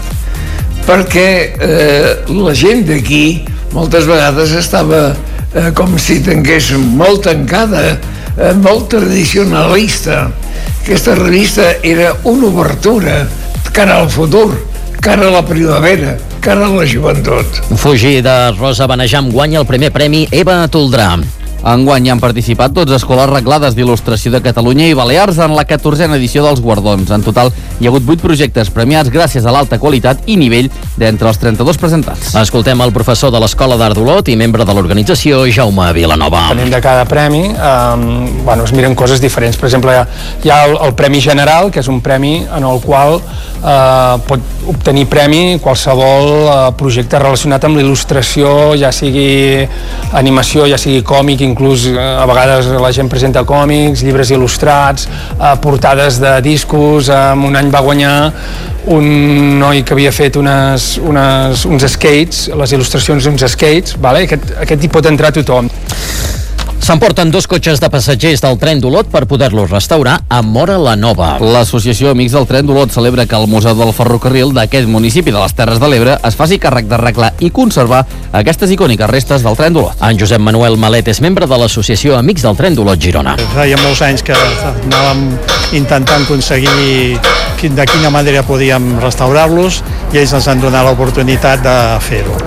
perquè la gent d'aquí moltes vegades estava com si tingués molt tancada, molt tradicionalista. Aquesta revista era una obertura cara al futur, cara a la primavera, cara a la joventut. Fugir de Rosa Benejam guanya el primer premi Eva Toldrà. Enguany han participat 12 escoles reglades d'il·lustració de Catalunya i Balears en la 14a edició dels guardons. En total, hi ha hagut 8 projectes premiats gràcies a l'alta qualitat i nivell d'entre els 32 presentats. Escoltem el professor de l'Escola d'Art d'Olot i membre de l'organització, Jaume Vilanova. Depenent de cada premi, es miren coses diferents. Per exemple, hi ha el Premi General, que és un premi en el qual pot obtenir premi qualsevol projecte relacionat amb l'il·lustració, ja sigui animació, ja sigui còmic, inclús a vegades la gent presenta còmics, llibres il·lustrats, portades de discos. Un any va guanyar un noi que havia fet uns skates, les il·lustracions d'uns skates, vale? Aquest hi pot entrar tothom. S'emporten 2 cotxes de passatgers del tren d'Olot per poder-los restaurar a Móra la Nova. L'Associació Amics del Tren d'Olot celebra que el Museu del Ferrocarril d'aquest municipi de les Terres de l'Ebre es faci càrrec d'arreglar i conservar aquestes icòniques restes del tren d'Olot. En Josep Manuel Malet és membre de l'Associació Amics del Tren d'Olot Girona. Feia molts anys que anàvem intentant aconseguir de quina manera podíem restaurar-los i ells ens han donat l'oportunitat de fer-ho.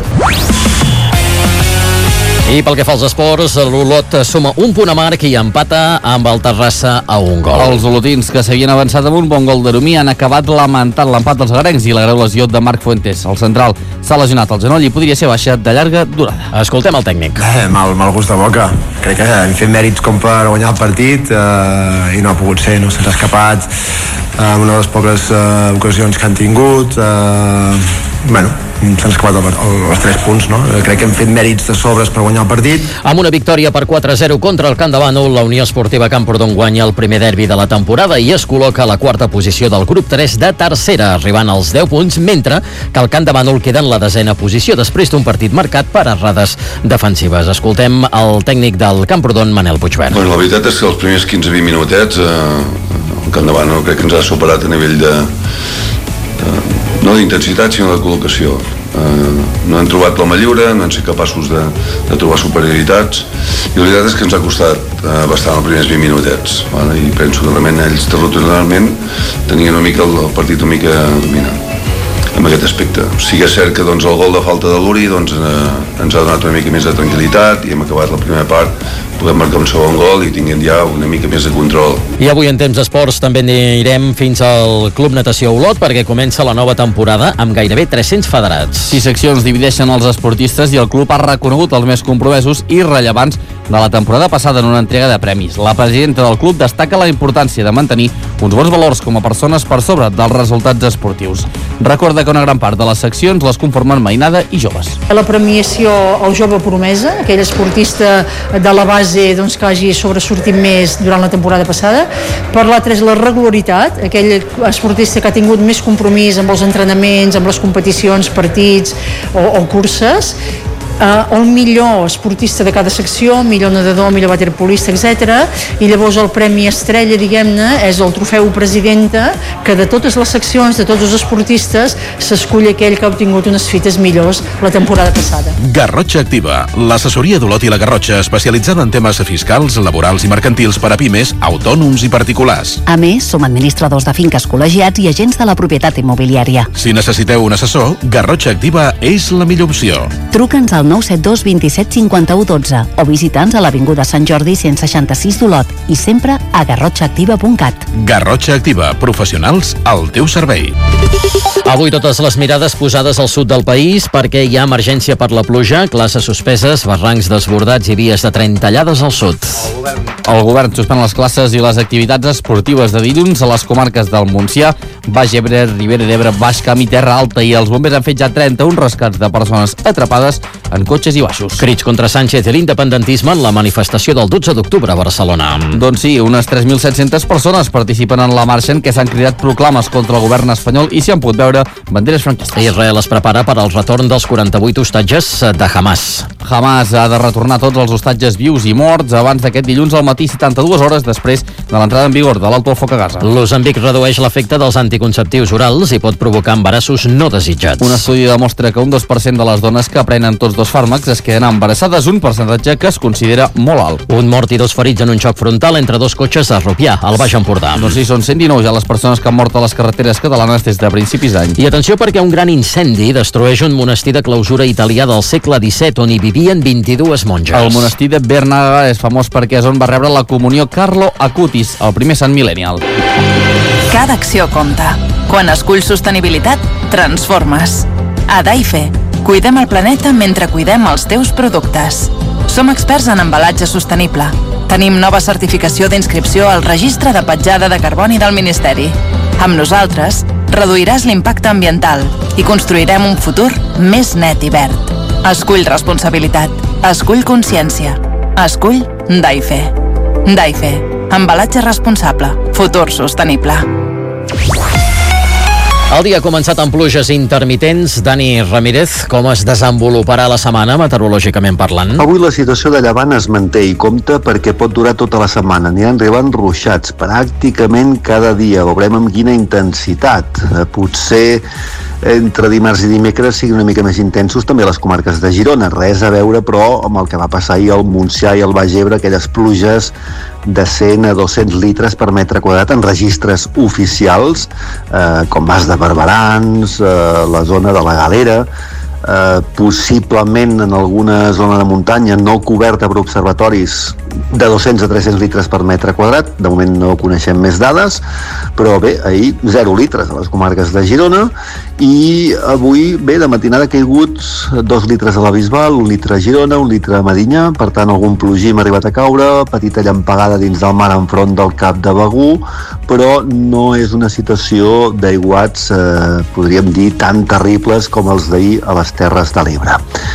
I pel que fa als esports, l'Olot suma un punt a marc i empata amb el Terrassa a un gol. Els olotins, que s'havien avançat amb un bon gol d'Aromí, han acabat lamentant l'empat dels garencs i la greu lesió de Marc Fuentes. El central s'ha lesionat el genoll i podria ser baixa de llarga durada. Escoltem el tècnic. Mal gust de boca. Crec que hem fet mèrits com per guanyar el partit i no ha pogut ser, no se'ns ha escapat una de les poques ocasions que han tingut. S'han escapat els 3 punts, no? Crec que hem fet mèrits de sobres per guanyar el partit. Amb una victòria per 4-0 contra el Camp de Bànol, la Unió Esportiva Camprodon guanya el primer derbi de la temporada i es col·loca a la 4a posició del grup 3 de tercera, arribant als 10 punts, mentre que el Camp de Bànol queda en la 10a posició després d'un partit marcat per errades defensives. Escoltem el tècnic del Camprodon, Manel Puigverd. La veritat és que els primers 15-20 minutets el Campdevànol crec que ens ha superat a nivell no d'intensitat sinó de col·locació. No hem trobat l'home lliure, no hem sigut capaços de trobar superioritats i la veritat és que ens ha costat bastant els primers 20 minutets, vale? I penso que realment ells territorialment tenien una mica el partit una mica dominant en aquest aspecte. Sí que és cert que el gol de falta de l'Uri ens ha donat una mica més de tranquil·litat i hem acabat la primera part, podem marcar un segon gol i tinguem ja una mica més de control. I avui en temps d'esports també anirem fins al Club Natació Olot perquè comença la nova temporada amb gairebé 300 federats. 6 seccions divideixen els esportistes i el club ha reconegut els més compromesos i rellevants de la temporada passada en una entrega de premis. La presidenta del club destaca la importància de mantenir uns bons valors com a persones per sobre dels resultats esportius. Recorda que una gran part de les seccions les conformen mainada i joves. La premiació al jove promesa, aquell esportista de la base que hagi sobresortit més durant la temporada passada. Per l'altre és la regularitat, aquell esportista que ha tingut més compromís amb els entrenaments, amb les competicions, partits o curses. El millor esportista de cada secció, millor nedador, millor waterpolista, etc. I llavors el premi estrella, diguem-ne, és el trofeu presidenta, que de totes les seccions, de tots els esportistes, s'escull aquell que ha obtingut unes fites millors la temporada passada. Garrotxa Activa, l'assessoria d'Olot i la Garrotxa, especialitzada en temes fiscals, laborals i mercantils per a pimes, autònoms i particulars. A més, som administradors de finques col·legiats i agents de la propietat immobiliària. Si necessiteu un assessor, Garrotxa Activa és la millor opció. Truca'ns al 972 27 51 12 o visita'ns a l'Avinguda Sant Jordi 166 d'Olot i sempre a garrotxaactiva.cat. Garrotxa Activa, professionals al teu servei. Avui totes les mirades posades al sud del país perquè hi ha emergència per la pluja, classes suspeses, barrancs desbordats i vies de tren tallades al sud. El govern suspèn les classes i les activitats esportives de dilluns a les comarques del Montsià, Baix Ebre, Ribera d'Ebre, Baix Camp i Terra Alta, i els bombers han fet ja 31 rescats de persones atrapades en cotxes i baixos. Crits contra Sánchez i l'independentisme en la manifestació del 12 d'octubre a Barcelona. Doncs sí, unes 3.700 persones participen en la marxa en què s'han cridat proclames contra el govern espanyol i s'hi han pogut veure banderes franquistes. Israel es prepara per al retorn dels 48 hostatges de Hamas. Hamas ha de retornar tots els hostatges vius i morts abans d'aquest dilluns al matí, 72 hores després de l'entrada en vigor de l'alto el foc a Gaza. Mozambic redueix l'efecte dels anticonceptius orals i pot provocar embarassos no desitjats. Un estudi demostra que un 2% de les dones que prenen tots dos fàrmacs es queden embarassades, un percentatge que es considera molt alt. Un mort i 2 ferits en un xoc frontal entre 2 cotxes a Rupià, al Baix Empordà. Doncs sí, són 119 ja les persones que han mort a les carreteres catalanes des de principis d'any. I atenció perquè un gran incendi destrueix un monestir de clausura italià del segle XVII on hi vivien 22 monges. El monestir de Bernaga és famós perquè és on va rebre la comunió Carlo Acutis, el primer sant millennial. Cada acció compta. Quan esculls sostenibilitat, transformes. A Daife, cuidem el planeta mentre cuidem els teus productes. Som experts en embalatge sostenible. Tenim nova certificació d'inscripció al Registre de Petjada de Carboni del Ministeri. Amb nosaltres, reduiràs l'impacte ambiental i construirem un futur més net i verd. Escull responsabilitat. Escull consciència. Escull Daife. Daife. Embalatge responsable. Futur sostenible. El dia ha començat amb pluges intermitents. Dani Ramírez, com es desenvoluparà la setmana meteorològicament parlant? Avui la situació de llevant es manté i compta perquè pot durar tota la setmana. Aniran arribant ruixats pràcticament cada dia. Veurem amb quina intensitat. Potser entre dimarts i dimecres siguin una mica més intensos també a les comarques de Girona. Res a veure, però, amb el que va passar ahir al Montsià i al Baix Ebre, aquelles pluges de 100 a 200 litres per metre quadrat en registres oficials, com Mas de Barberans, la zona de la Galera, possiblement en alguna zona de muntanya no coberta per observatoris de 200 a 300 litres per metre quadrat. De moment no coneixem més dades, però bé, ahir 0 litres a les comarques de Girona, i avui, bé, de matinada ha caigut 2 litres a la Bisbal, 1 litre a Girona, 1 litre a Medinyà, per tant algun plogim ha arribat a caure, petita llampegada dins del mar enfront del Cap de Begur, però no és una situació d'aiguats, podríem dir, tan terribles com els d'ahir a les Terres de l'Ebre.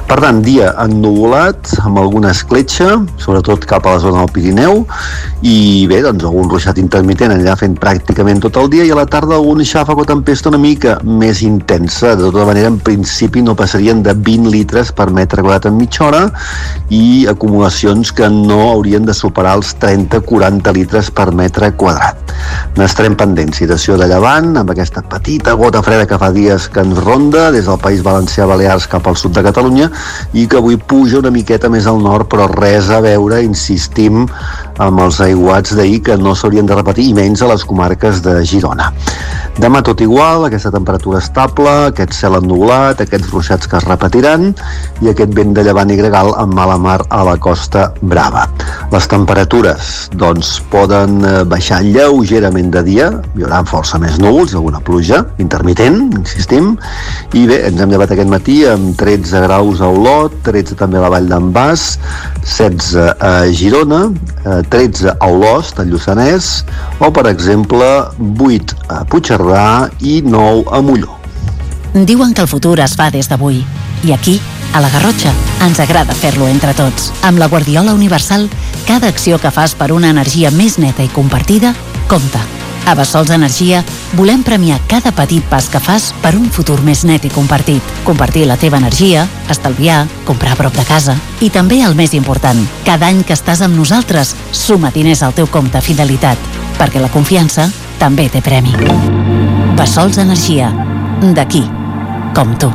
Per tant, dia ennuvolat, amb alguna escletxa, sobretot cap a la zona del Pirineu, i bé, doncs algun ruixat intermitent allà fent pràcticament tot el dia, i a la tarda algun xàfec o tempesta una mica més intensa. De tota manera, en principi no passarien de 20 litres per metre quadrat en mitja hora, i acumulacions que no haurien de superar els 30-40 litres per metre quadrat. N'estarem pendents, situació de llevant, amb aquesta petita gota freda que fa dies que ens ronda des del País Valencià, Balears cap al sud de Catalunya, i que avui puja una miqueta més al nord, però res a veure, insistim, amb els aiguats d'ahir que no s'haurien de repetir, i menys a les comarques de Girona. Demà tot igual, aquesta temperatura estable, aquest cel ennuvolat, aquests ruixats que es repetiran i aquest vent de llevant i gregal amb mala mar a la Costa Brava. Les temperatures, doncs, poden baixar lleugerament de dia, hi haurà força més núvols i alguna pluja intermitent, insistim, i bé, ens hem llevat aquest matí amb 13 graus a Olot, 13 també a la Vall d'en Bas, 16 a Girona, 13 a Olost, al Lluçanès, o, per exemple, 8 a Puigcerdà i 9 a Molló. Diuen que el futur es fa des d'avui. I aquí, a la Garrotxa, ens agrada fer-lo entre tots. Amb la Guardiola Universal, cada acció que fas per una energia més neta i compartida, compta. A Bessols Energia volem premiar cada petit pas que fas per un futur més net i compartit. Compartir la teva energia, estalviar, comprar a prop de casa. I també el més important, cada any que estàs amb nosaltres, suma diners al teu compte Fidelitat, perquè la confiança també té premi. Bessols Energia, d'aquí, com tu.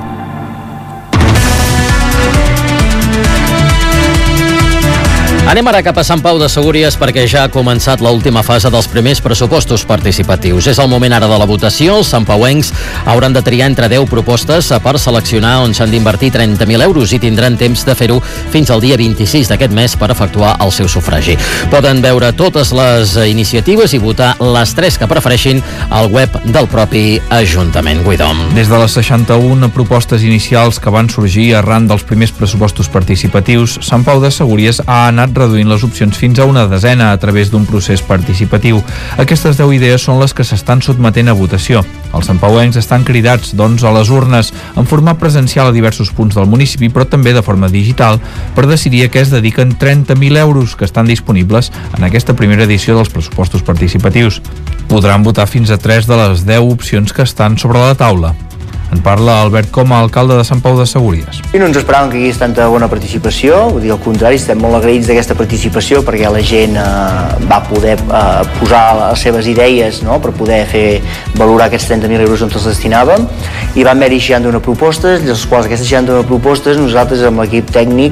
Anem ara cap a Sant Pau de Segúries perquè ja ha començat l'última fase dels primers pressupostos participatius. És el moment ara de la votació. Els santpauencs hauran de triar entre 10 propostes per seleccionar on s'han d'invertir 30.000 euros i tindran temps de fer-ho fins al dia 26 d'aquest mes per efectuar el seu sufragi. Poden veure totes les iniciatives i votar les 3 que prefereixin al web del propi Ajuntament. Guidom. Des de les 61 propostes inicials que van sorgir arran dels primers pressupostos participatius, Sant Pau de Segúries ha anat reduint les opcions fins a una desena a través d'un procés participatiu. Aquestes 10 idees són les que s'estan sotmetent a votació. Els santpauencs estan cridats, doncs, a les urnes en format presencial a diversos punts del municipi, però també de forma digital, per decidir a què es dediquen 30.000 euros que estan disponibles en aquesta primera edició dels pressupostos participatius. Podran votar fins a 3 de les 10 opcions que estan sobre la taula. En parla Albert Coma, alcalde de Sant Pau de Segúries. I no ens esperàvem que hi hagués tanta bona participació, vull dir, al contrari, estem molt agraïts d'aquesta participació perquè la gent va poder posar les seves idees, no?, per poder fer valorar aquests 30.000 euros on els destinàvem, i van haver-hi 61 propostes, les quals aquestes 61 propostes nosaltres amb l'equip tècnic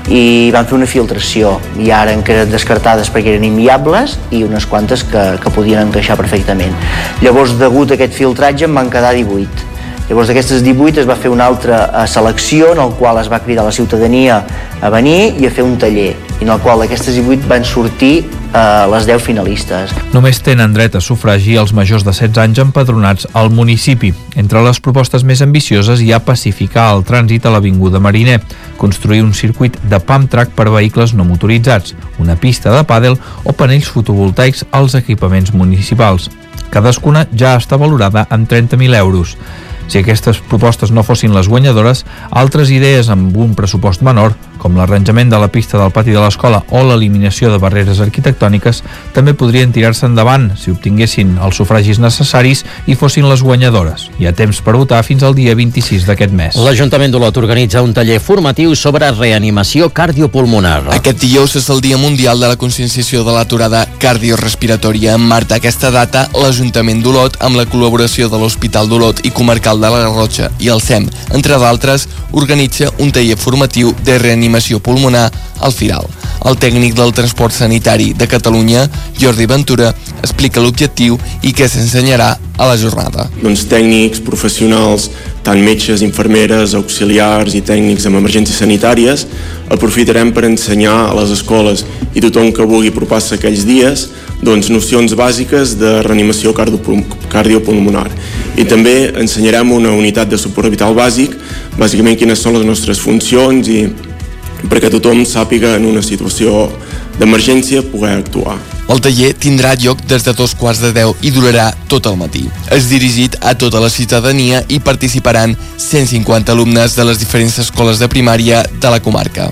i vam fer una filtració, i ara han quedat descartades perquè eren inviables i unes quantes que podien encaixar perfectament. Llavors, degut a aquest filtratge, en van quedar 18. Llavors d'aquestes 18 es va fer una altra selecció en el qual es va cridar la ciutadania a venir i a fer un taller, en el qual aquestes 18 van sortir les 10 finalistes. Només tenen dret a sufragi els majors de 16 anys empadronats al municipi. Entre les propostes més ambicioses hi ha pacificar el trànsit a l'Avinguda Mariner, construir un circuit de pump track per vehicles no motoritzats, una pista de pàdel o panells fotovoltaics als equipaments municipals. Cadascuna ja està valorada en 30.000 euros. Si aquestes propostes no fossin les guanyadores, altres idees amb un pressupost menor, com l'arranjament de la pista del pati de l'escola o l'eliminació de barreres arquitectòniques, també podrien tirar-se endavant si obtinguessin els sufragis necessaris i fossin les guanyadores. Hi ha temps per votar fins al dia 26 d'aquest mes. L'Ajuntament d'Olot organitza un taller formatiu sobre reanimació cardiopulmonar. Aquest dijous és el Dia Mundial de la Conscienciació de l'aturada cardiorespiratòria. En marc d'aquesta data, l'Ajuntament d'Olot, amb la col·laboració de l'Hospital d'Olot i Comarcal de la Garrotxa i el SEM, entre d'altres, organitza un taller formatiu de reanimació pulmonar al Firal. El tècnic del transport sanitari de Catalunya, Jordi Ventura, explica l'objectiu i què s'ensenyarà a la jornada. Doncs tècnics, professionals, tant metges, infermeres, auxiliars i tècnics amb emergències sanitàries, aprofitarem per ensenyar a les escoles i tothom que vulgui apropar-se aquells dies doncs, nocions bàsiques de reanimació cardiopulmonar. I també ensenyarem una unitat de suport vital bàsic, bàsicament quines són les nostres funcions i perquè tothom sàpiga en una situació d'emergència poder actuar. El taller tindrà lloc des de 2:15 i durarà tot el matí. És dirigit a tota la ciutadania i participaran 150 alumnes de les diferents escoles de primària de la comarca.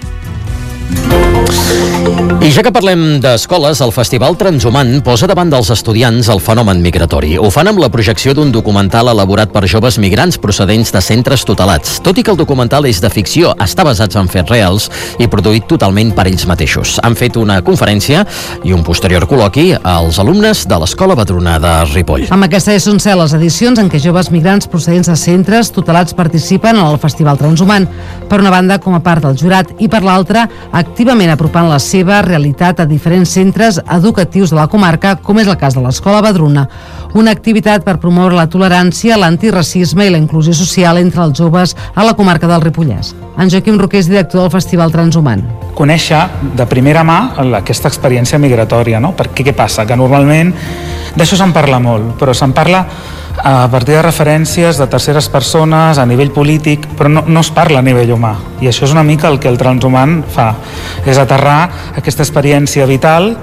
I ja que parlem d'escoles, el Festival Transhumant posa davant dels estudiants el fenomen migratori. Ho fan amb la projecció d'un documental elaborat per joves migrants procedents de centres tutelats. Tot i que el documental és de ficció, està basat en fets reals i produït totalment per ells mateixos. Han fet una conferència i un posterior col·loqui als alumnes de l'Escola Badruna de Ripoll. Amb aquesta són les edicions en què joves migrants procedents de centres tutelats participen en el Festival Transhumant. Per una banda, com a part del jurat, i per l'altra, activament apropant la seva realitat a diferents centres educatius de la comarca, com és el cas de l'Escola Badruna. Una activitat per promoure la tolerància, l'antiracisme i la inclusió social entre els joves a la comarca del Ripollès. En Joaquim Roquer és director del Festival Transhumant. Conèixer de primera mà aquesta experiència migratòria, no? Perquè què passa? Que normalment d'això se'n parla molt, però se'n parla a partir de referències de terceres persones a nivell polític, però no es parla a nivell humà, i això és una mica el que el Transhumant fa, és aterrar aquesta experiència vital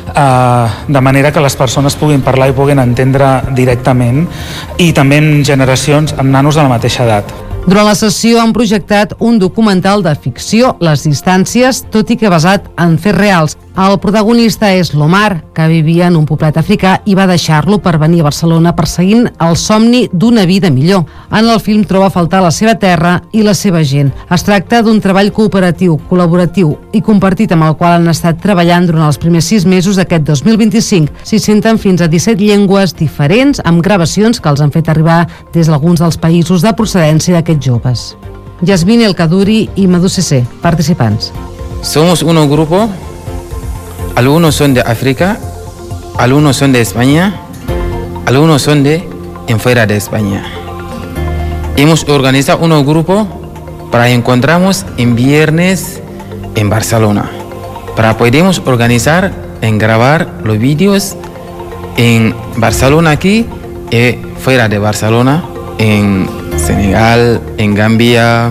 de manera que les persones puguin parlar i puguin entendre directament, i també en generacions amb nanos de la mateixa edat. Durant la sessió han projectat un documental de ficció, Les distàncies, tot i que basat en fets reals. El protagonista és l'Omar, que vivia en un poblet africà i va deixar-lo per venir a Barcelona perseguint el somni d'una vida millor. En el film troba a faltar la seva terra i la seva gent. Es tracta d'un treball cooperatiu, col·laboratiu i compartit amb el qual han estat treballant durant els primers 6 mesos d'aquest 2025. S'hi senten fins a 17 llengües diferents amb gravacions que els han fet arribar des d'alguns dels països de procedència d'aquests joves. Yasmine El Kaduri i Madu CC, participants. Somos un grupo. Algunos son de África, algunos son de España, algunos son de fuera de España. Hemos organizado un grupo para encontrarnos en viernes en Barcelona, para podemos organizar en grabar los vídeos en Barcelona aquí y fuera de Barcelona, en Senegal, en Gambia,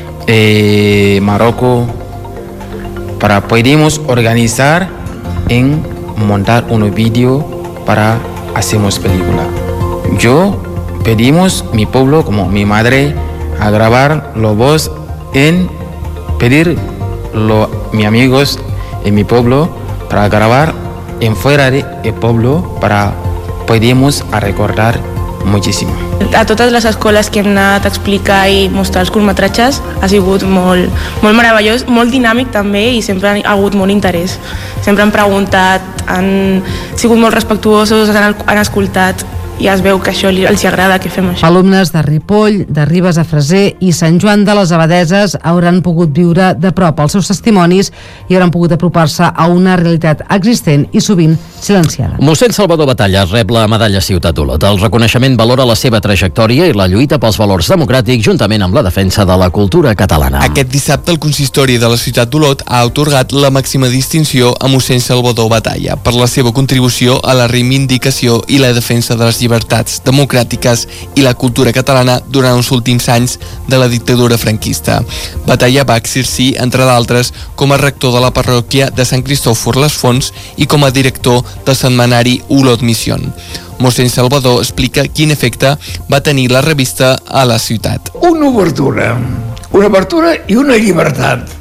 Marruecos, para podemos organizar en montar un vídeo para hacemos película. Yo pedimos mi pueblo como mi madre a grabar los voz en pedir mis amigos en mi pueblo para grabar en fuera del pueblo para podemos recordar moltíssim. A totes les escoles que hem anat a explicar i mostrar els curtmetratges ha sigut molt meravellós, molt dinàmic també, i sempre ha hagut molt interès. Sempre han preguntat, han sigut molt respectuosos, han escoltat, i es veu que això els agrada, que fem això. Alumnes de Ripoll, de Ribes a Freser i Sant Joan de les Abadeses hauran pogut viure de prop els seus testimonis i hauran pogut apropar-se a una realitat existent i sovint silenciada. Mossèn Salvador Batalla rep la medalla Ciutat d'Olot. El reconeixement valora la seva trajectòria i la lluita pels valors democràtics juntament amb la defensa de la cultura catalana. Aquest dissabte el consistori de la Ciutat d'Olot ha atorgat la màxima distinció a mossèn Salvador Batalla per la seva contribució a la reivindicació i la defensa de les llibertats democràtiques i la cultura catalana durant els últims anys de la dictadura franquista. Batalla va exercir, entre d'altres, com a rector de la parròquia de Sant Cristòfor les Fonts i com a director del setmanari Olot Mission. Mossèn Salvador explica quin efecte va tenir la revista a la ciutat. Una obertura i una llibertat,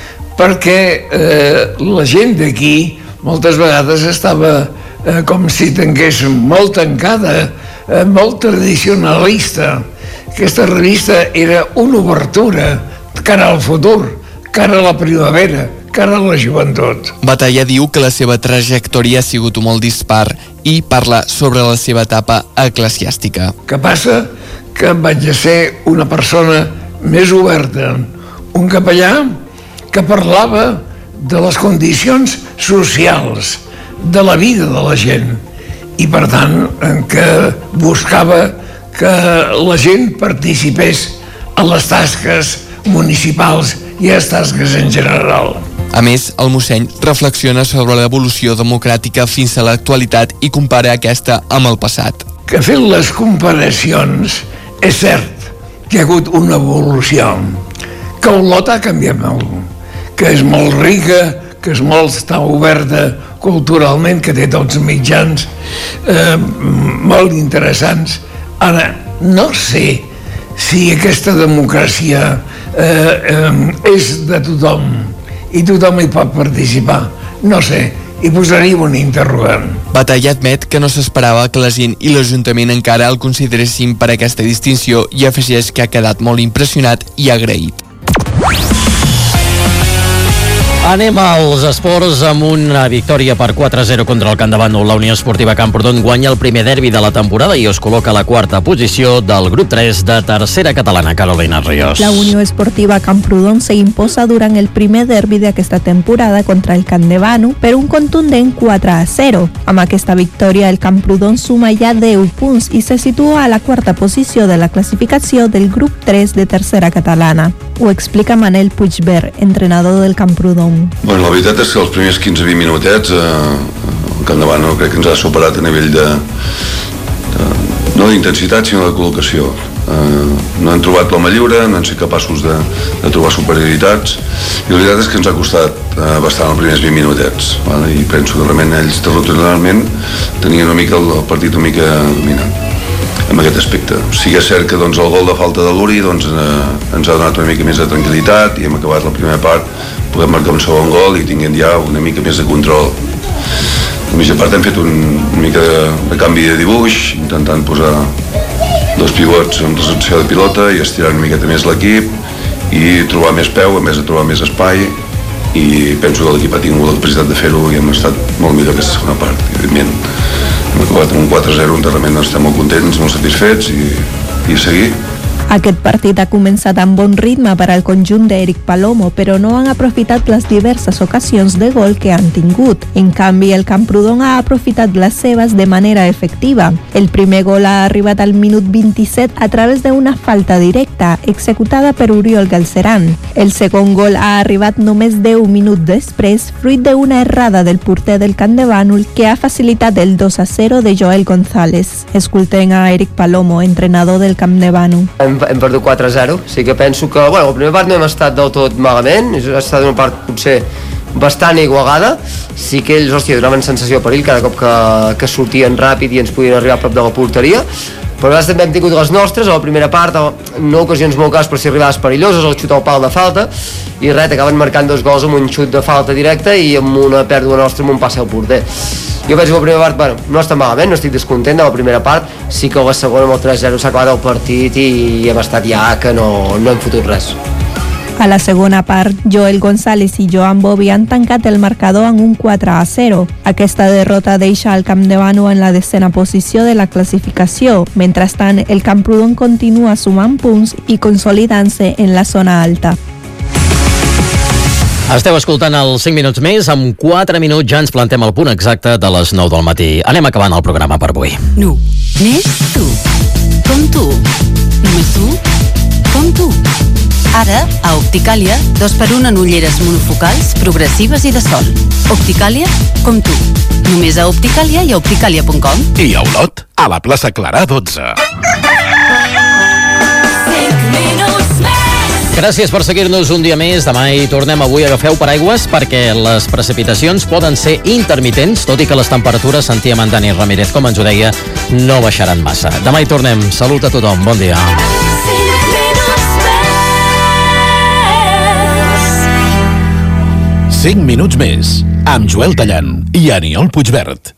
perquè la gent d'aquí moltes vegades estava com si tingués molt tancada, molt tradicionalista. Aquesta revista era una obertura cara al futur, cara a la primavera, cara a la joventut. Batalla diu que la seva trajectòria ha sigut molt dispar i parla sobre la seva etapa eclesiàstica. Què passa? Que vaig a ser una persona més oberta, un capellà que parlava de les condicions socials, de la vida de la gent, i per tant que buscava que la gent participés a les tasques municipals i a les tasques en general. A més, el mossèn reflexiona sobre l'evolució democràtica fins a l'actualitat i compara aquesta amb el passat. Que fent les comparacions és cert que hi ha hagut una evolució, que Olot ha canviat molt, que és molt rica, que és molt està oberta culturalment, que té tots mitjans molt interessants. Ara, no sé si aquesta democràcia és de tothom i tothom hi pot participar. No sé, hi posaria un interrogant. Batalla admet que no s'esperava que la gent i l'Ajuntament encara el consideressin per aquesta distinció i afegeix que ha quedat molt impressionat i agraït. Anem als esports amb una victòria per 4-0 contra el Camp de Bànol. La Unió Esportiva Camprodon guanya el primer derbi de la temporada i es col·loca a la quarta posició del grup 3 de tercera catalana. Carolina Ríos. La Unió Esportiva Camprodon se imposa durant el primer derbi d'aquesta temporada contra el Camp de Bànol per un contundent 4-0. Amb aquesta victòria el Camprodon suma ja 10 punts i se situa a la quarta posició de la classificació del grup 3 de tercera catalana. Ho explica Manel Puigvert, entrenador del Camprodon. Bueno, la veritat és que els primers 15-20 minutets el Camp de Bànol crec que ens ha superat a nivell no d'intensitat sinó de col·locació. No hem trobat l'home lliure, no hem sigut capaços de trobar superioritats i la veritat és que ens ha costat bastant els primers 20 minutets, vale? I penso que realment ells territorialment tenien una mica el partit una mica dominant en aquest aspecte. Sí que és cert que el gol de falta de l'Uri ens ha donat una mica més de tranquil·litat i hem acabat la primera part, podem marcar un segon gol i tinguem ja una mica més de control. A mitja part hem fet una mica de canvi de dibuix, intentant posar dos pivots en recepció de pilota i estirar una miqueta més l'equip i trobar més peu en vez de trobar més espai, i penso que l'equip ha tingut la capacitat de fer-ho i hem estat molt millor aquesta segona part. Evidentment hem acabat amb un 4-0 on realment estem molt contents, molt satisfets i seguir. Aquest partit ha començat amb bon ritme per al conjunt d'Eric Palomo, però no han aprofitat les diverses ocasions de gol que han tingut. En canvi, el Camprodon ha aprofitat les seves de manera efectiva. El primer gol ha arribat al minut 27 a través d'una falta directa, executada per Oriol Galceran. El segon gol ha arribat només 10 minuts després, fruit d'una errada del porter del Camp de Bànol que ha facilitat el 2-0 de Joel González. Escoltem a Eric Palomo, entrenador del Camp de Bànol. Hem perdut 4-0, sí que penso que la primera part no hem estat del tot malament, ha estat una part potser bastant igualada, sí que ells, hòstia, donaven sensació de perill cada cop que sortien ràpid i ens podien arribar a prop de la porteria, però nosaltres també hem tingut les nostres, a la primera part, no ocasions molt clares per si arribades perilloses, el xut al pal de falta, i res, acaben marcant 2 gols amb un xut de falta directa i amb una pèrdua nostra amb un passe al porter. Jo penso que la primera part, bueno, no està malament, no estic descontent de la primera part, sí que la segona amb el 3-0 s'ha acabat el partit i hem estat ja que no hem fotut res. A la segona part, Joel González i Joan Bobi han tancat el marcador en un 4-0. Aquesta derrota deixa el Camp de Bànol en la 10ª posició de la classificació. Mentrestant, el Camprodon continua sumant punts i consolidant-se en la zona alta. Esteu escoltant els 5 minuts més. Amb 4 minuts ja ens plantem al punt exacte de les 9 del matí. Anem acabant el programa per avui. Nu, n'és tu. Com tu. Només tu. Com tu. Ara, a Opticàlia, 2x1 en ulleres monofocals, progressives i de sol. Opticàlia, com tu. Només a Opticàlia i a opticàlia.com. I a Olot, a la plaça Clarà 12. Gràcies per seguir-nos un dia més. Demà hi tornem. Avui agafeu paraigües perquè les precipitacions poden ser intermitents, tot i que les temperatures, sentíem en Dani Ramírez, com ens ho deia, no baixaran massa. Demà hi tornem. Salut a tothom. Bon dia. 5 minuts més, amb Joel Tallant i Aniol Puigvert.